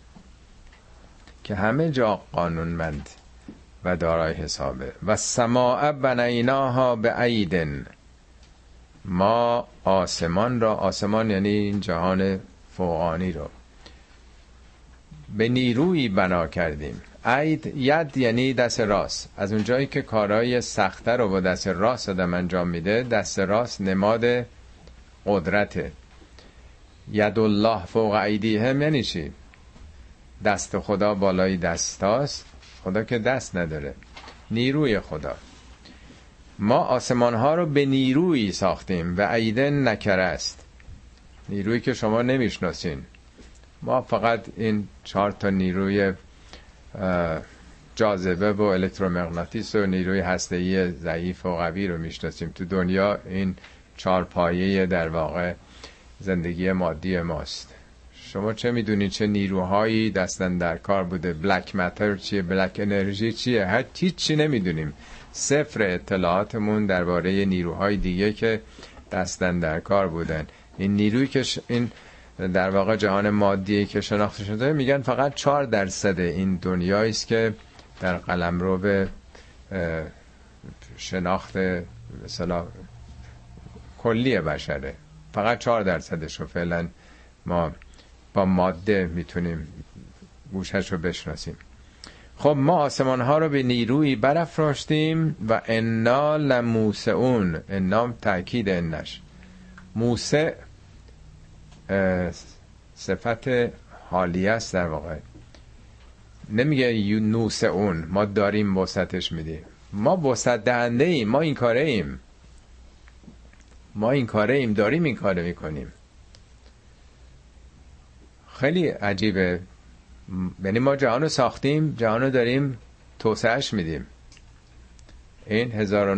که همه جا قانونمند و دارای حسابه. و السماء بنیناها بعید، ما آسمان را، آسمان یعنی این جهان فوقانی رو، به نیرویی بنا کردیم. عید، ید یعنی دست راست. از اونجایی که کارهای سخته رو با دست راست آدم انجام میده، دست راست نماد قدرته. ید الله فوق ایدیهم یعنی چی؟ دست خدا بالای دستاست. خدا که دست نداره، نیروی خدا. ما آسمان ها رو به نیرویی ساختیم و ایدن نکره است، نیرویی که شما نمیشناسین. ما فقط این 4 تا نیروی جاذبه و الکترومغناطیس و نیروی هسته‌ای ضعیف و قوی رو میشناسیم. تو دنیا این 4 پایه در واقع زندگی مادی ماست. شما چه میدونید چه نیروهایی دستن در کار بوده؟ بلک ماتر چیه؟ بلک انرژی چیه؟ هیچی نمیدونیم. صفر اطلاعاتمون درباره نیروهای دیگه که دستن در کار بودن. این نیرویی که این در واقع جهان مادی که شناخته شده، میگن فقط 4% این دنیایی است که در قلمرو به شناخت مثلا کلی بشره. فقط 4% رو فعلا ما با ماده میتونیم گوشش رو بشناسیم. خب ما آسمان ها رو به نیرویی برافراشتیم و انا لموسعون. انام تأکید انش. موسع صفت حالیه است در واقع. نمیگه نوسعون ما داریم وسعتش میدیم. ما وسعت دهنده ایم. ما این کاره ایم. داریم این کاره میکنیم. خیلی عجیبه. یعنی ما جهان رو ساختیم، جهان رو داریم توسعهش میدیم. این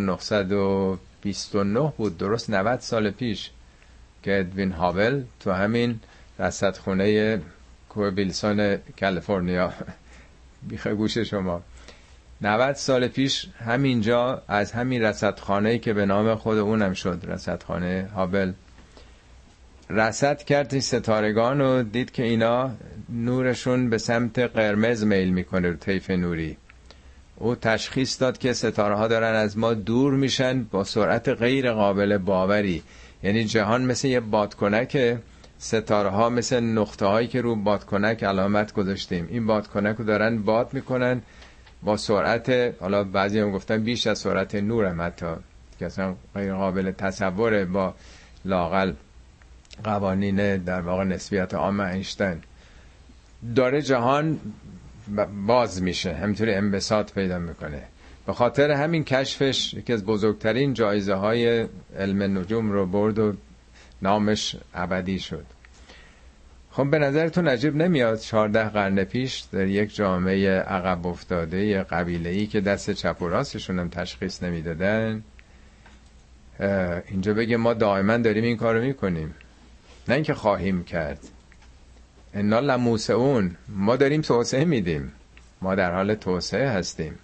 1929 بود، درست 90 سال پیش که ادوین هابل تو همین رصدخونه کوه بیلسون کالیفرنیا، بیخه گوش شما، 90 سال پیش همینجا از همین رصدخانه‌ای که به نام خود اونم شد رصدخانه هابل، رصد کرد این ستارگان و دید که اینا نورشون به سمت قرمز میل میکنه رو طیف نوری. او تشخیص داد که ستاره ها دارن از ما دور میشن با سرعت غیر قابل باوری. یعنی جهان مثل یه بادکنک، ستاره ها مثل نقطه هایی که رو بادکنک علامت گذاشتیم. این بادکنک رو دارن باد میکنن با سرعت، حالا بعضی هم گفتن بیش از سرعت نور هم، حتی که اصلا غیر قابل تصوره با لااقل قوانین در واقع نسبیت عام اینشتین. داره جهان باز میشه، همینطوری انبساط پیدا میکنه. به خاطر همین کشفش یکی از بزرگترین جایزه های علم نجوم رو برد و نامش ابدی شد. خب به نظرتون عجیب نمیاد 14 قرن پیش در یک جامعه عقب افتاده قبیله‌ای که دست چپ و راستشون هم تشخیص نمیدادن اینجا بگه ما دائما داریم این کارو میکنیم، نه اینکه خواهیم کرد. انا لموسعون، ما داریم توسعه میدیم، ما در حال توسعه هستیم.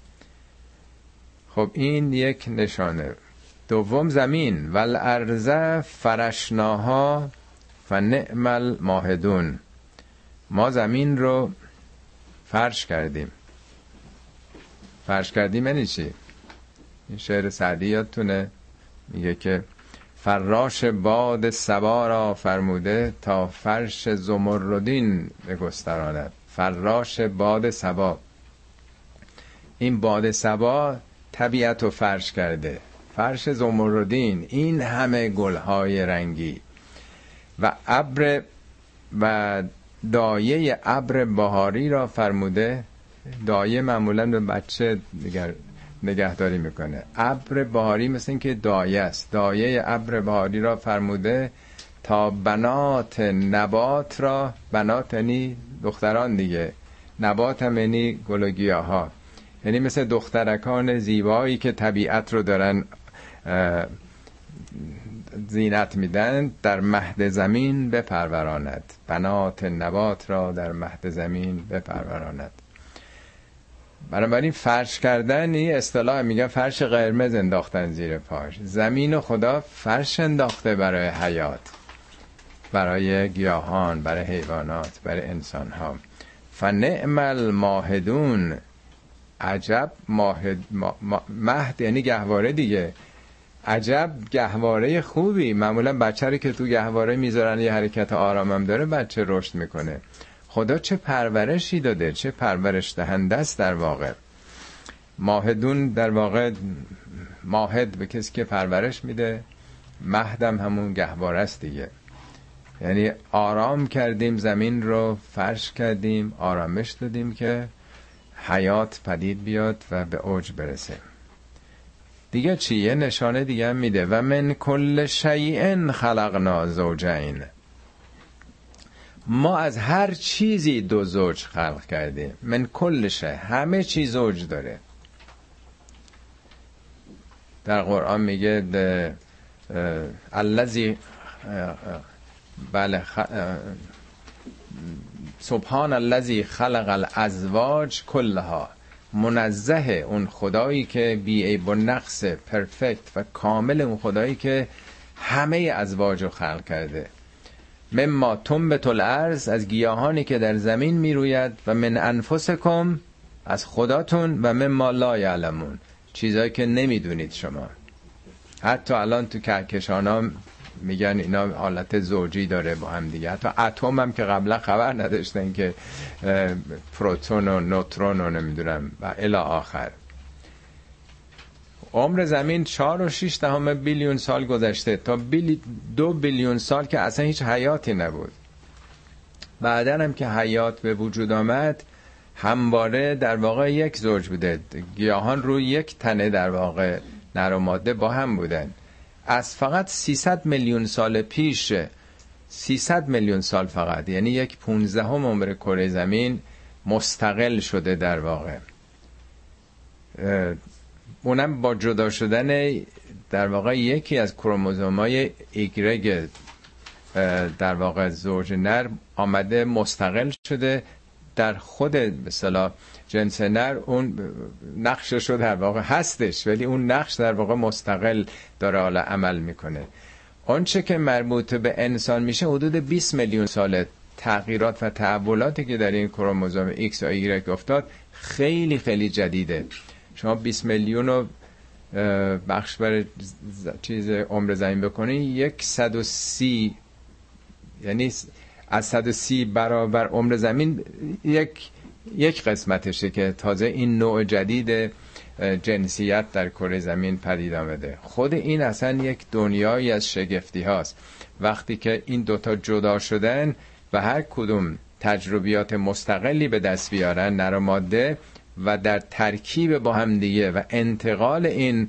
خب این یک نشانه. دوم زمین، والارض فرشناها فنعم الماهدون، ما زمین رو فرش کردیم. فرش کردیم یعنی چی؟ این شعر سعدی یادتونه میگه که فراش باد صبا را فرموده تا فرش زمردین بگستراند. فراش باد صبا، این باد صبا طبیعت رو فرش کرده. فرش زمردین، این همه گلهای رنگی و ابر و دایه ابر بهاری را فرموده. دایه معمولا به بچه نگهداری میکنه. ابر بهاری مثل این که دایه است. دایه ابر بهاری را فرموده تا بنات نبات را، بنات یعنی دختران دیگه، نبات هم یعنی گل و گیاها، یعنی مثل دخترکان زیبایی که طبیعت رو دارن زینت میدن، در مهد زمین بپروراند. بنات نبات را در مهد زمین بپروراند. بنابراین فرش کردن، این اصطلاح میگن فرش قرمز انداختن زیر پاش. زمین و خدا فرش انداخته برای حیات، برای گیاهان، برای حیوانات، برای انسان ها. فنعم الماهدون، عجب مهد یعنی گهواره دیگه، عجب گهواره خوبی. معمولا بچه رو که تو گهواره میذارن یه حرکت آرامم داره، بچه رشد میکنه. خدا چه پرورشی داده، چه پرورش دهنده است در واقع. ماهدون در واقع ماهد به کسی که پرورش میده، مهدم همون گهواره است دیگه. یعنی آرام کردیم زمین رو، فرش کردیم، آرامش دادیم که حیات پدید بیاد و به اوج برسه. دیگه چی؟ یه نشانه دیگه هم میده و من کل شیء خلقنا زوجین، ما از هر چیزی دو زوج خلق کردیم. من کل شیء، همه چیز زوج داره. در قرآن میگه الذی سبحان الذی خلق الازواج کلها، منزه اون خدایی که بی عیب و نقص، پرفکت و کامل، اون خدایی که همه ازواج رو خلق کرده. مما تنبت الارض، از گیاهانی که در زمین میروید، و من انفسکم، از خداتون، و مما لا یعلمون، چیزایی که نمیدونید شما. حتی الان تو کهکشان ها میگن اینا حالت زوجی داره با هم دیگه. حتی اتم هم که قبلا خبر نداشتن که پروتون و نوترون و نمیدونم و الی آخر. عمر زمین 4.6 بیلیون سال گذشته، تا 2 بیلیون سال که اصلا هیچ حیاتی نبود. بعدن هم که حیات به وجود آمد، همواره در واقع یک زوج بوده. گیاهان روی یک تنه در واقع نر و ماده با هم بودن. از فقط 300 میلیون سال پیش، 300 میلیون سال فقط، یعنی 1/15 عمر کره زمین مستقل شده در واقع. اونم با جدا شدن در واقع یکی از کروموزومای ایگرگ در واقع زوج نر آمده مستقل شده در خود به اصطلاح جنس نر. اون نقشش رو در واقع هستش، ولی اون نقش در واقع مستقل داره حالا عمل میکنه. آنچه که مربوط به انسان میشه حدود 20 میلیون ساله. تغییرات و تحولاتی که در این کروموزوم ایکس و ایگرگ افتاد خیلی خیلی جدیده. شما 20 میلیون رو بخش بر چیز عمر زمین بکنی، 130، یعنی از 130 برابر عمر زمین یک قسمتشه که تازه این نوع جدید جنسیت در کره زمین پدید آمده. خود این اصلا یک دنیایی از شگفتی هاست. وقتی که این دوتا جدا شدن و هر کدوم تجربیات مستقلی به دست بیارن، نر و ماده، و در ترکیب با هم دیگه و انتقال این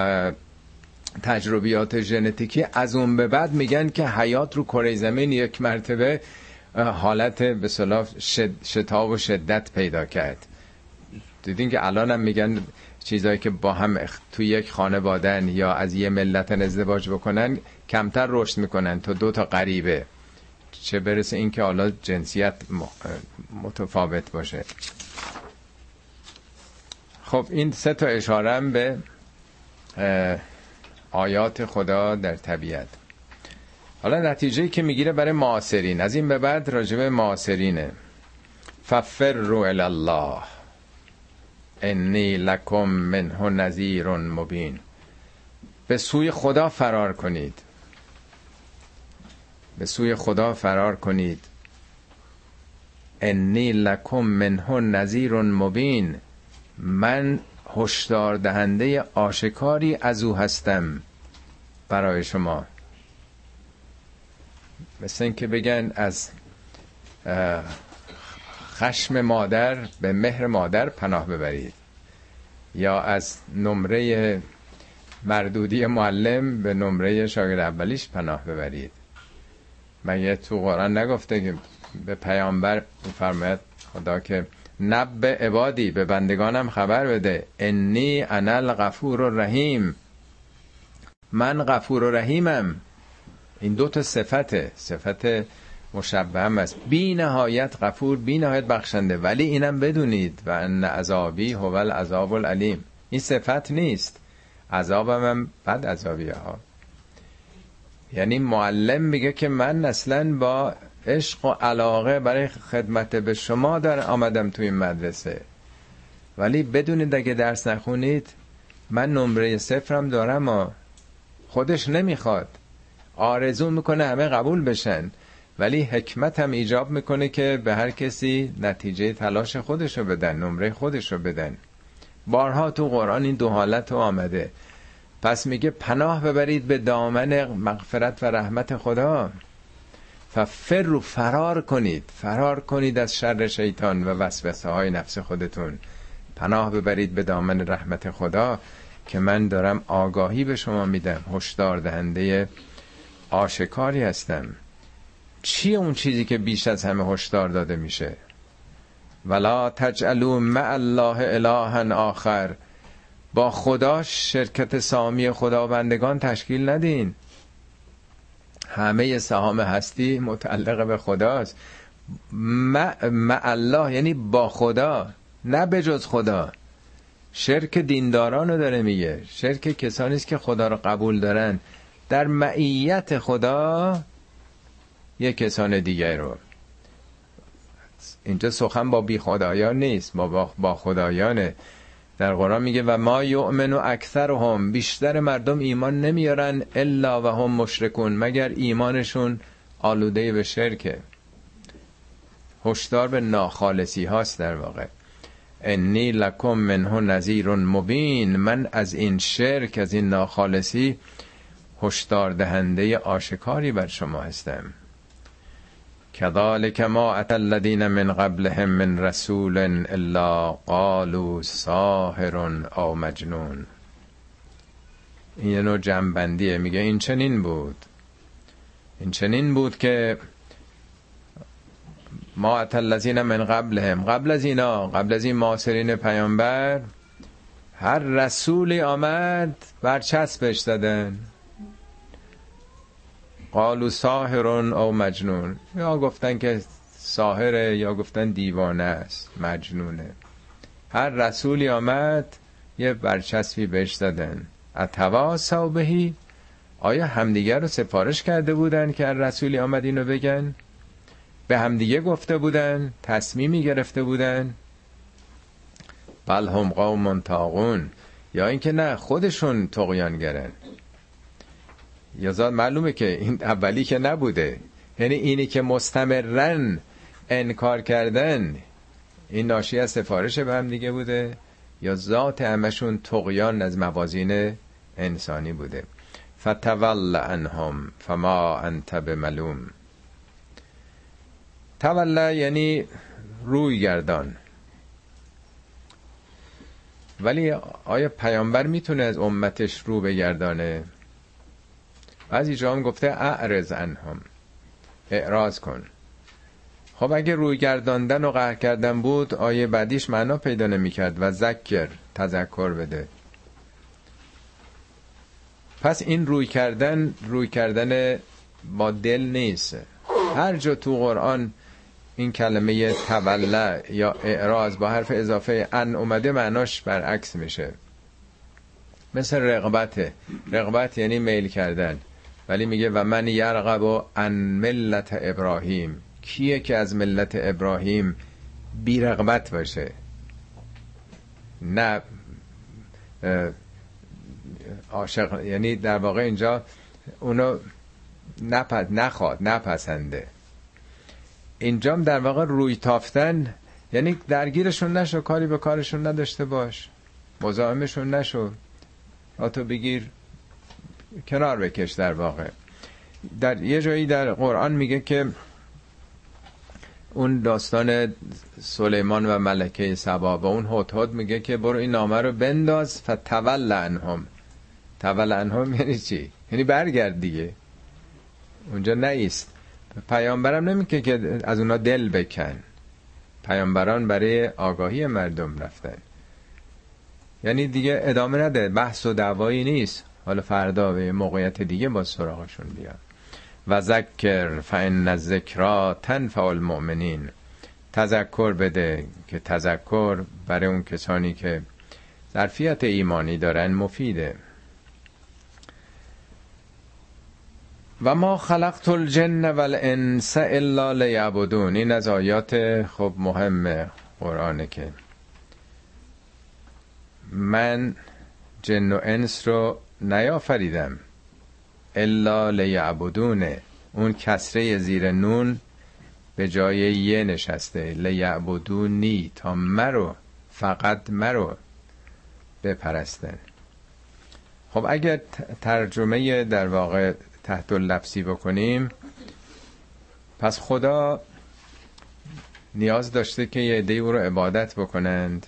تجربیات ژنتیکی، از اون به بعد میگن که حیات رو کره زمین یک مرتبه حالت به اصطلاح شتاب و شدت پیدا کرد. دیدین که الان هم میگن چیزایی که با هم توی یک خانوادن یا از یه ملتن ازدواج بکنن کمتر رشد میکنن تا دو تا غریبه، چه برسه این که حالا جنسیت متفاوت باشه. خب این سه تا اشاره هم به آیات خدا در طبیعت. حالا نتیجه‌ای که میگیره برای معاصرین، از این به بعد راجب معاصرینه. ففروا الی الله انی لکم منه نذیر مبین. به سوی خدا فرار کنید، به سوی خدا فرار کنید. انی لکم منه نذیر مبین، من هشدار دهنده آشکاری از او هستم برای شما. مثل این که بگن از خشم مادر به مهر مادر پناه ببرید، یا از نمره مردودی معلم به نمره شاگرد اولیش پناه ببرید. مگه تو قرآن نگفته که به پیامبر فرماید خدا که نبأ عبادی، به بندگانم خبر بده، انی انا الغفور الرحیم، من غفور و رحیمم. این دو تا صفت مشبه هم است، بی نهایت غفور، بی نهایت بخشنده. ولی اینم بدونید و ان عذابی هو العذاب العلیم، این صفت نیست، عذابم هم بد عذابیه ها. یعنی معلم میگه که من اصلا با عشق و علاقه برای خدمت به شما آمدم توی این مدرسه، ولی بدونید اگه درس نخونید من نمره صفرم دارم و خودش نمیخواد، آرزو میکنه همه قبول بشن، ولی حکمت هم ایجاب میکنه که به هر کسی نتیجه تلاش خودشو بدن، نمره خودشو بدن. بارها تو قرآن این دو حالت آمده. پس میگه پناه ببرید به دامن مغفرت و رحمت خدا. ففروا، فرار کنید از شر شیطان و وسوسه های نفس خودتون. پناه ببرید به دامن رحمت خدا که من دارم آگاهی به شما میدم، هشدار دهنده آشکاری هستم. چیه اون چیزی که بیش از همه هشدار داده میشه؟ ولا تجعلوا مع الله الها آخر، با خدا شرکت سهامی خداوندگان تشکیل ندین. همه سهام هستی متعلق به خداست. مع الله یعنی با خدا، نه به جز خدا. شرک دیندارانو داره میگه، شرک کسانی است که خدا رو قبول دارن در معیت خدا یک کسان دیگر رو. اینجا سخن با بی خدایان نیست، با خدایانه. در قرآن میگه و ما یؤمن اکثرهم، بیشتر مردم ایمان نمیارن الا و هم مشرکون، مگر ایمانشون آلوده به شرکه. هشدار به ناخالصی هاست در واقع. انی لکم منه نذیر مبین، من از این شرک، از این ناخالصی هشدار دهنده آشکاری بر شما هستم. کذالک ما اتی الذین من قبلهم من رسول الا قالوا ساحر او مجنون. این نوع جمع‌بندیه. میگه این چنین بود که ما اتی الذین من قبلهم، قبل از این معاصرین پیامبر، هر رسولی آمد برچسبش زدن، قالوا ساحر او مجنون، یا گفتن که ساحره یا گفتن دیوانه است، مجنونه. هر رسولی آمد یه برچسبی بهش زدن. اتواصوا بهی، آیا همدیگر رو سفارش کرده بودن که هر رسولی آمد اینو بگن؟ به همدیگه گفته بودن؟ تصمیمی گرفته بودن؟ بل هم قوم طاغون، یا اینکه نه خودشون طغیانگرن. یا زاد معلومه که این اولی که نبوده، یعنی اینی که مستمرن انکار کردن، این ناشی از سفارش به هم دیگه بوده، یا ذات همشون طغیان از موازین انسانی بوده. فتول عنهم فما انت بملوم. توله یعنی روی گردان. ولی آیا پیامبر میتونه از امتش رو بگردانه؟ بعضی جا هم گفته اعرض عنهم، اعراض کن. خب اگه روی گرداندن و قهر کردن بود، آیه بعدیش معنا پیدا نمی‌کرد و ذکر، تذکر بده. پس این روی کردن با دل نیست. هر جا تو قرآن این کلمه توله یا اعراض با حرف اضافه ان اومده معناش برعکس میشه. مثل رغبت یعنی میل کردن، ولی میگه و من یرغب عن ملت ابراهیم. کیه که از ملت ابراهیم بی رغبت باشه، نه عاشق، یعنی در واقع اینجا اونو نخواد، نپسنده. اینجا در واقع روی تافتن یعنی درگیرشون نشو، کاری به کارشون نداشته باش، مزاحمشون نشو، تو بگیر کنار بکش. در واقع در یه جایی در قرآن میگه که اون داستان سلیمان و ملکه سبا و اون هدهد میگه که برو این نامه رو بنداز فتول عنهم. تول عنهم یعنی چی؟ یعنی برگرد دیگه، اونجا نیست. پیامبرم نمیگه که از اونا دل بکن، پیامبران برای آگاهی مردم رفتن، یعنی دیگه ادامه نده، بحث و دعوایی نیست، حالا فردا به موقعیت دیگه با سراغشون بیا. و ذکر فإن الذکری تنفع المؤمنین. تذکر بده که تذکر برای اون کسانی که ظرفیت ایمانی دارن مفیده. و ما خلقت الجن والانس الا لیعبدون. این از آیات خب مهم قرآنه که من جن و انس رو نیافریدم الا لیعبدون. اون کسره زیر نون به جای یه نشسته، لیعبدونی، تا مرو، فقط مرو بپرستن. خب اگر ترجمه در واقع تحت اللفظی بکنیم، پس خدا نیاز داشته که یه عده او رو عبادت بکنند.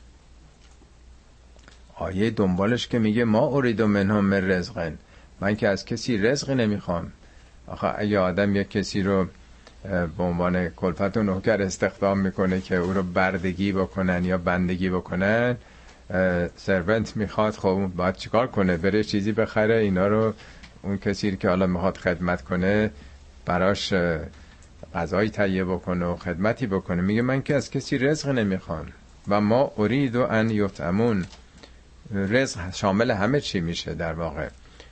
آیه دنبالش که میگه ما ارید منهم من رزق، من که از کسی رزقی نمیخوام. آخه اگه آدم یک کسی رو به عنوان کلفت و نوکر استخدام میکنه که او رو بردگی بکنن یا بندگی بکنن، سرونت میخواد، خب باید چیکار کنه؟ بره چیزی بخره، اینا رو اون کسی که حالا میخواد خدمت کنه براش غذایی تهیه بکنه و خدمتی بکنه. میگه من که از کسی رزق نمیخوام. و ما ارید ان یطعمون. رزق شامل همه چی میشه در واقع.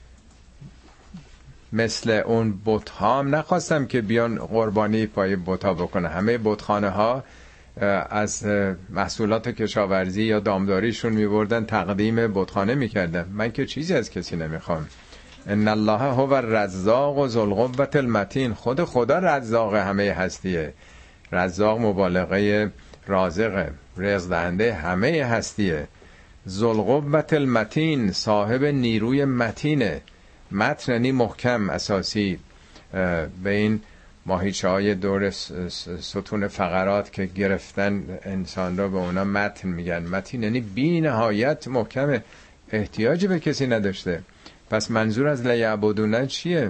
مثل اون بت‌ها هم نخواستم که بیان قربانی پای بت‌ها بکنه. همه بتخانه ها از محصولات کشاورزی یا دامداریشون میبردن تقدیم بتخانه میکردن. من که چیزی از کسی نمیخوام. ان الله هو الرزاق ذو القوة المتین. خود خدا رزاق همه هستیه. رزاق مبالغه رازقه، رزق دهنده همه هستیه. ذو القوة المتین، صاحب نیروی متینه. متن یعنی محکم، اساسی. به این ماهیچه های دور ستون فقرات که گرفتن انسان را به اونا متن میگن. متین یعنی بی نهایت محکمه، احتیاجی به کسی نداشته. پس منظور از لیعبدون چیه؟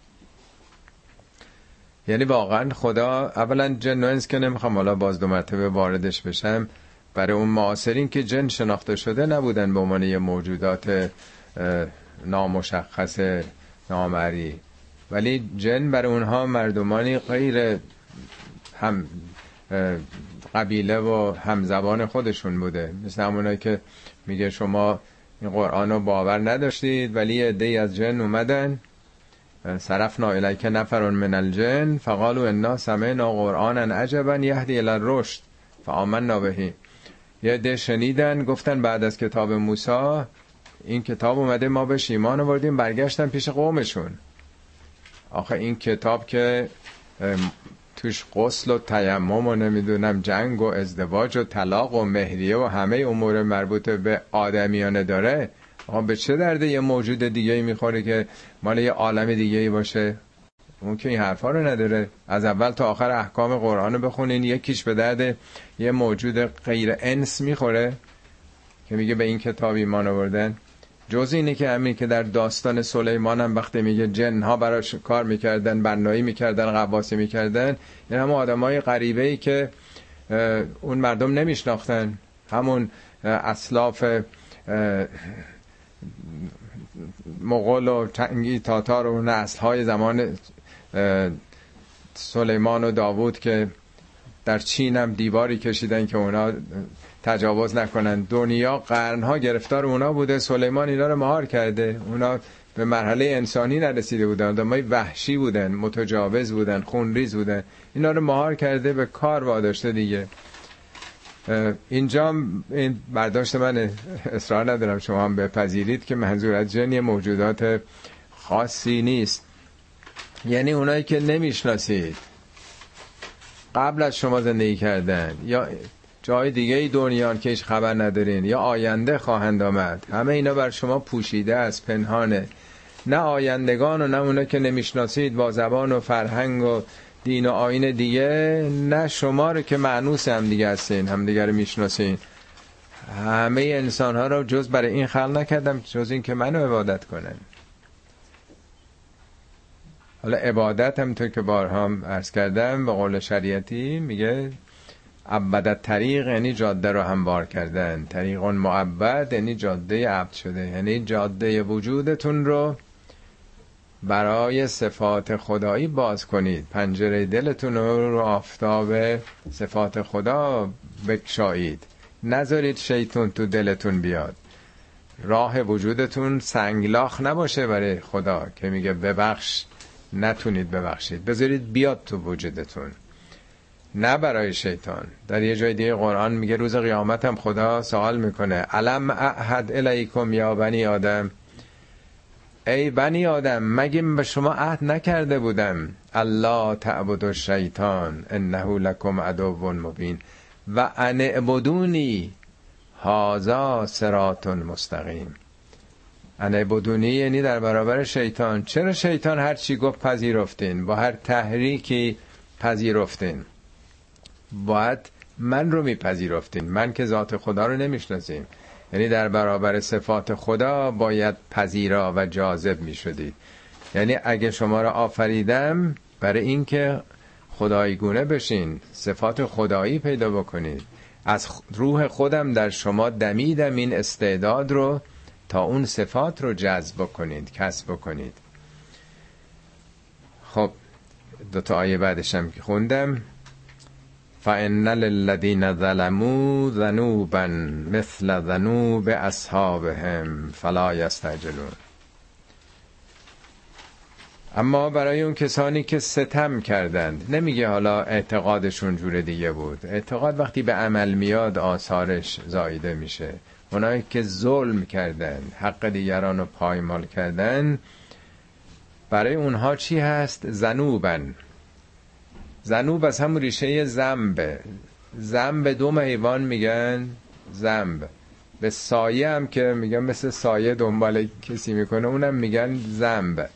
یعنی واقعا خدا اولا جن و انس که نمیخوام حالا باز 2 مرتبه واردش بشم، برای اون معاصرین که جن شناخته شده نبودن به عنوان یه موجودات نامشخص نامری، ولی جن برای اونها مردمانی غیر هم قبیله و هم زبان خودشون بوده. مثل همونایی که میگه شما این قرآن رو باور نداشتید، ولی یه عده‌ای از جن اومدن، صرفنا الیک نفر من الجن فقالوا انا سمعنا قرآنا عجبا یهدی الی الرشد فآمنا به. یه عده شنیدن، گفتن بعد از کتاب موسی این کتاب اومده، ما بهش ایمان آوردیم، برگشتن پیش قومشون. آخه این کتاب که توش غسل و تیمم و نمیدونم جنگ و ازدواج و طلاق و مهریه و همه امور مربوط به آدمیانه داره، آقا به چه درده یه موجود دیگه میخوره که مال یه عالم دیگه باشه؟ اون که این حرفا رو نداره. از اول تا آخر احکام قرآن رو بخونین، یکیش به درد یه موجود غیر انس میخوره که میگه به این کتاب ایمان آوردن؟ جز اینه که همین که در داستان سلیمان هم وقتی میگه جنها براش کار میکردن، بنایی میکردن، غواصی میکردن، این هم آدمای غریبه‌ای که اون مردم نمیشناختن، همون اسلاف مغول و چنگی تاتار و نسل‌های زمان سلیمان و داوود که در چین هم دیواری کشیدن که اونا تجاوز نکنن. دنیا قرنها گرفتار اونا بوده، سلیمان اینا رو مهار کرده. اونا به مرحله انسانی نرسیده بودن، آدمای وحشی بودن، متجاوز بودن، خونریز بودن، اینا رو مهار کرده، به کار واداشته دیگه. اینجا این برداشت من، اصرار ندارم شما هم بپذیرید که منظور از جن موجودات خاصی نیست، یعنی اونایی که نمیشناسید، قبل از شما زندگی کردن یا جای دیگه ای دنیان که هیچ خبر ندارین یا آینده خواهند آمد، همه اینا بر شما پوشیده است، پنهانه. نه آیندگان و نه اونا که نمیشناسید با زبان و فرهنگ و دین و آیین دیگه، نه شما رو که مانوس هم دیگه هستین، هم دیگه رو میشناسین. همه انسان ها رو جز برای این خلق نکردم جز این که منو عبادت کنن. حالا عبادت هم تو که بارها هم عرض کردم به قول شریعتی میگه عبدت طریق، یعنی جاده رو هموار کردن. طریق معبد یعنی جاده عبد شده، یعنی جاده وجودتون رو برای صفات خدایی باز کنید، پنجره دلتون رو آفتاب صفات خدا بکشایید، نذارید شیطان تو دلتون بیاد، راه وجودتون سنگلاخ نباشه برای خدا که میگه ببخش نتونید ببخشید، بذارید بیاد تو وجودتون، نه برای شیطان. در یه جای دیگه قرآن میگه روز قیامت هم خدا سوال میکنه الم اعهد الیکم یا بنی آدم، ای بنی آدم مگه به شما عهد نکرده بودم الله تعبد الشیطان انه لکم عدو مبین و ان اعبدونی هذا صراط مستقیم. ان اعبدونی یعنی در برابر شیطان. چرا شیطان هر چی گفت پذیرفتین، با هر تحریکی پذیرفتین؟ باید من رو میپذیرفتین، من که ذات خدا رو نمیشناسیم، یعنی در برابر صفات خدا باید پذیرا و جاذب میشدید. یعنی اگه شما رو آفریدم برای این که خدایی گونه بشین، صفات خدایی پیدا بکنید، از روح خودم در شما دمیدم این استعداد رو تا اون صفات رو جذب کنید، کسب کنید. خب دو تا آیه بعدش هم که خوندم فَإِنَّ لِلَّذِينَ ظَلَمُوا ذَنُوبًا مِثْلَ ذَنُوبِ أَصْحَابِهِمْ فَلَا يَسْتَعْجِلُونَ. اما برای اون کسانی که ستم کردند، نمیگه حالا اعتقادشون جور دیگه بود، اعتقاد وقتی به عمل میاد آثارش زایده میشه. اونایی که ظلم کردن، حق دیگران رو پایمال کردن، برای اونها چی هست؟ ذنوبن. ذنوب از همون ریشه ذنب. ذنب دو حیوان میگن ذنب. به سایه هم که میگن مثل سایه دنبال کسی میکنه اونم میگن ذنب.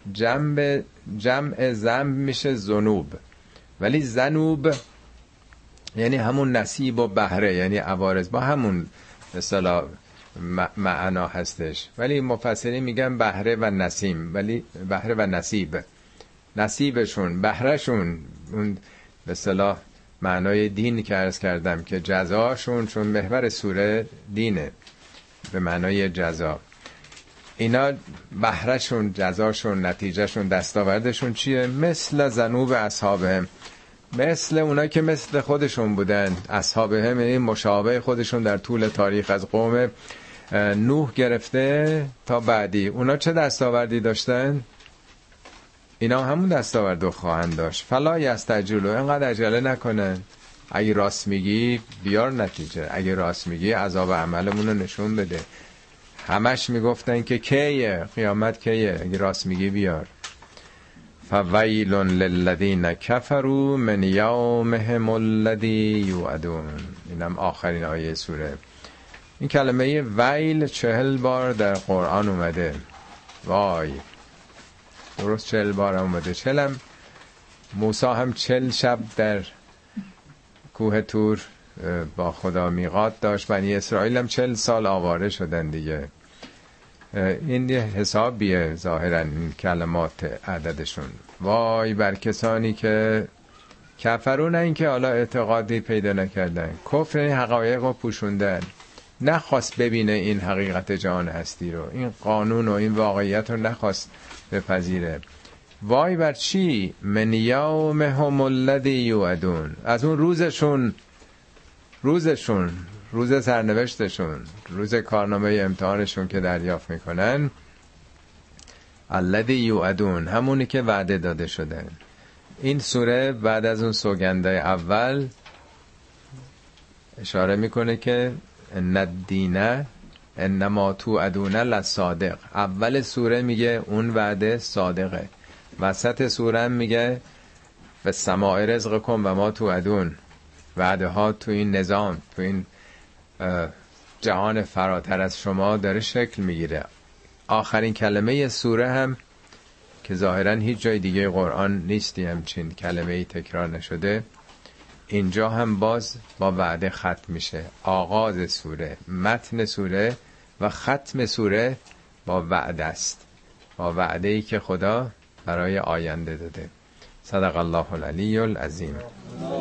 جمع ذنب میشه ذنوب. ولی ذنوب یعنی همون نصیب و بهره، یعنی عوارض، با همون مثلا معنا هستش، ولی مفسرین میگن بهره و نسیم، ولی بهره و نصیب، نصیبشون، بهرهشون، اون به اصطلاح معنای دین که عرض کردم که جزاشون، چون محور سوره دینه به معنای جزا، اینا بهرهشون، جزاشون، نتیجهشون، دستاوردشون چیه؟ مثل ذنوب اصحابهم، مثل اونا که مثل خودشون بودن. اصحابهم یعنی مشابه خودشون در طول تاریخ، از قوم نوح گرفته تا بعدی. اونا چه دستاوردی داشتن؟ اینا همون دستاورد رو خواهند داشت. فلا یستعجلوا، اینقدر عجله نکنن. اگه راست میگی بیار نتیجه، اگه راست میگی عذاب عملمون رو نشون بده. همش میگفتن که کیه قیامت، کیه، اگه راست میگی بیار. فویل للذین کفروا من یومهم الذی یوعدون. اینم آخرین آیه سوره. این کلمه ویل 40 بار در قرآن اومده. وای. درست 40 بار اومده. 40 هم موسی هم 40 شب در کوه طور با خدا میقات داشت. بنی اسرائیل هم 40 سال آواره شدن دیگه. این یه حسابیه ظاهرا این کلمات عددشون. وای بر کسانی که کفرون، این که حالا اعتقادی پیدا نکردن، کفر این حقایق رو پوشوندن، نخواست ببینه این حقیقت جهان هستی رو، این قانون و این واقعیت رو نخواست بپذیره. وای بر چی؟ من یومهم الذی یوعدون، از اون روزشون، روز سرنوشتشون، روز کارنامه امتحانشون که دریافت میکنن. الذی یوعدون، همونی که وعده داده شدن. این سوره بعد از اون سوگنده اول اشاره میکنه که ان الدین انما توعدون لصادق. اول سوره میگه اون وعده صادقه، وسط سوره هم میگه و سماع رزقکم و ما توعدون، وعده ها تو این نظام، تو این جهان فراتر از شما داره شکل میگیره. آخرین کلمه سوره هم که ظاهرا هیچ جای دیگه قرآن نیستی همچین کلمه ای تکرار نشده، اینجا هم باز با وعده ختم میشه. آغاز سوره، متن سوره و ختم سوره با وعده است، با وعده ای که خدا برای آینده داده. صدق الله العلی العظیم.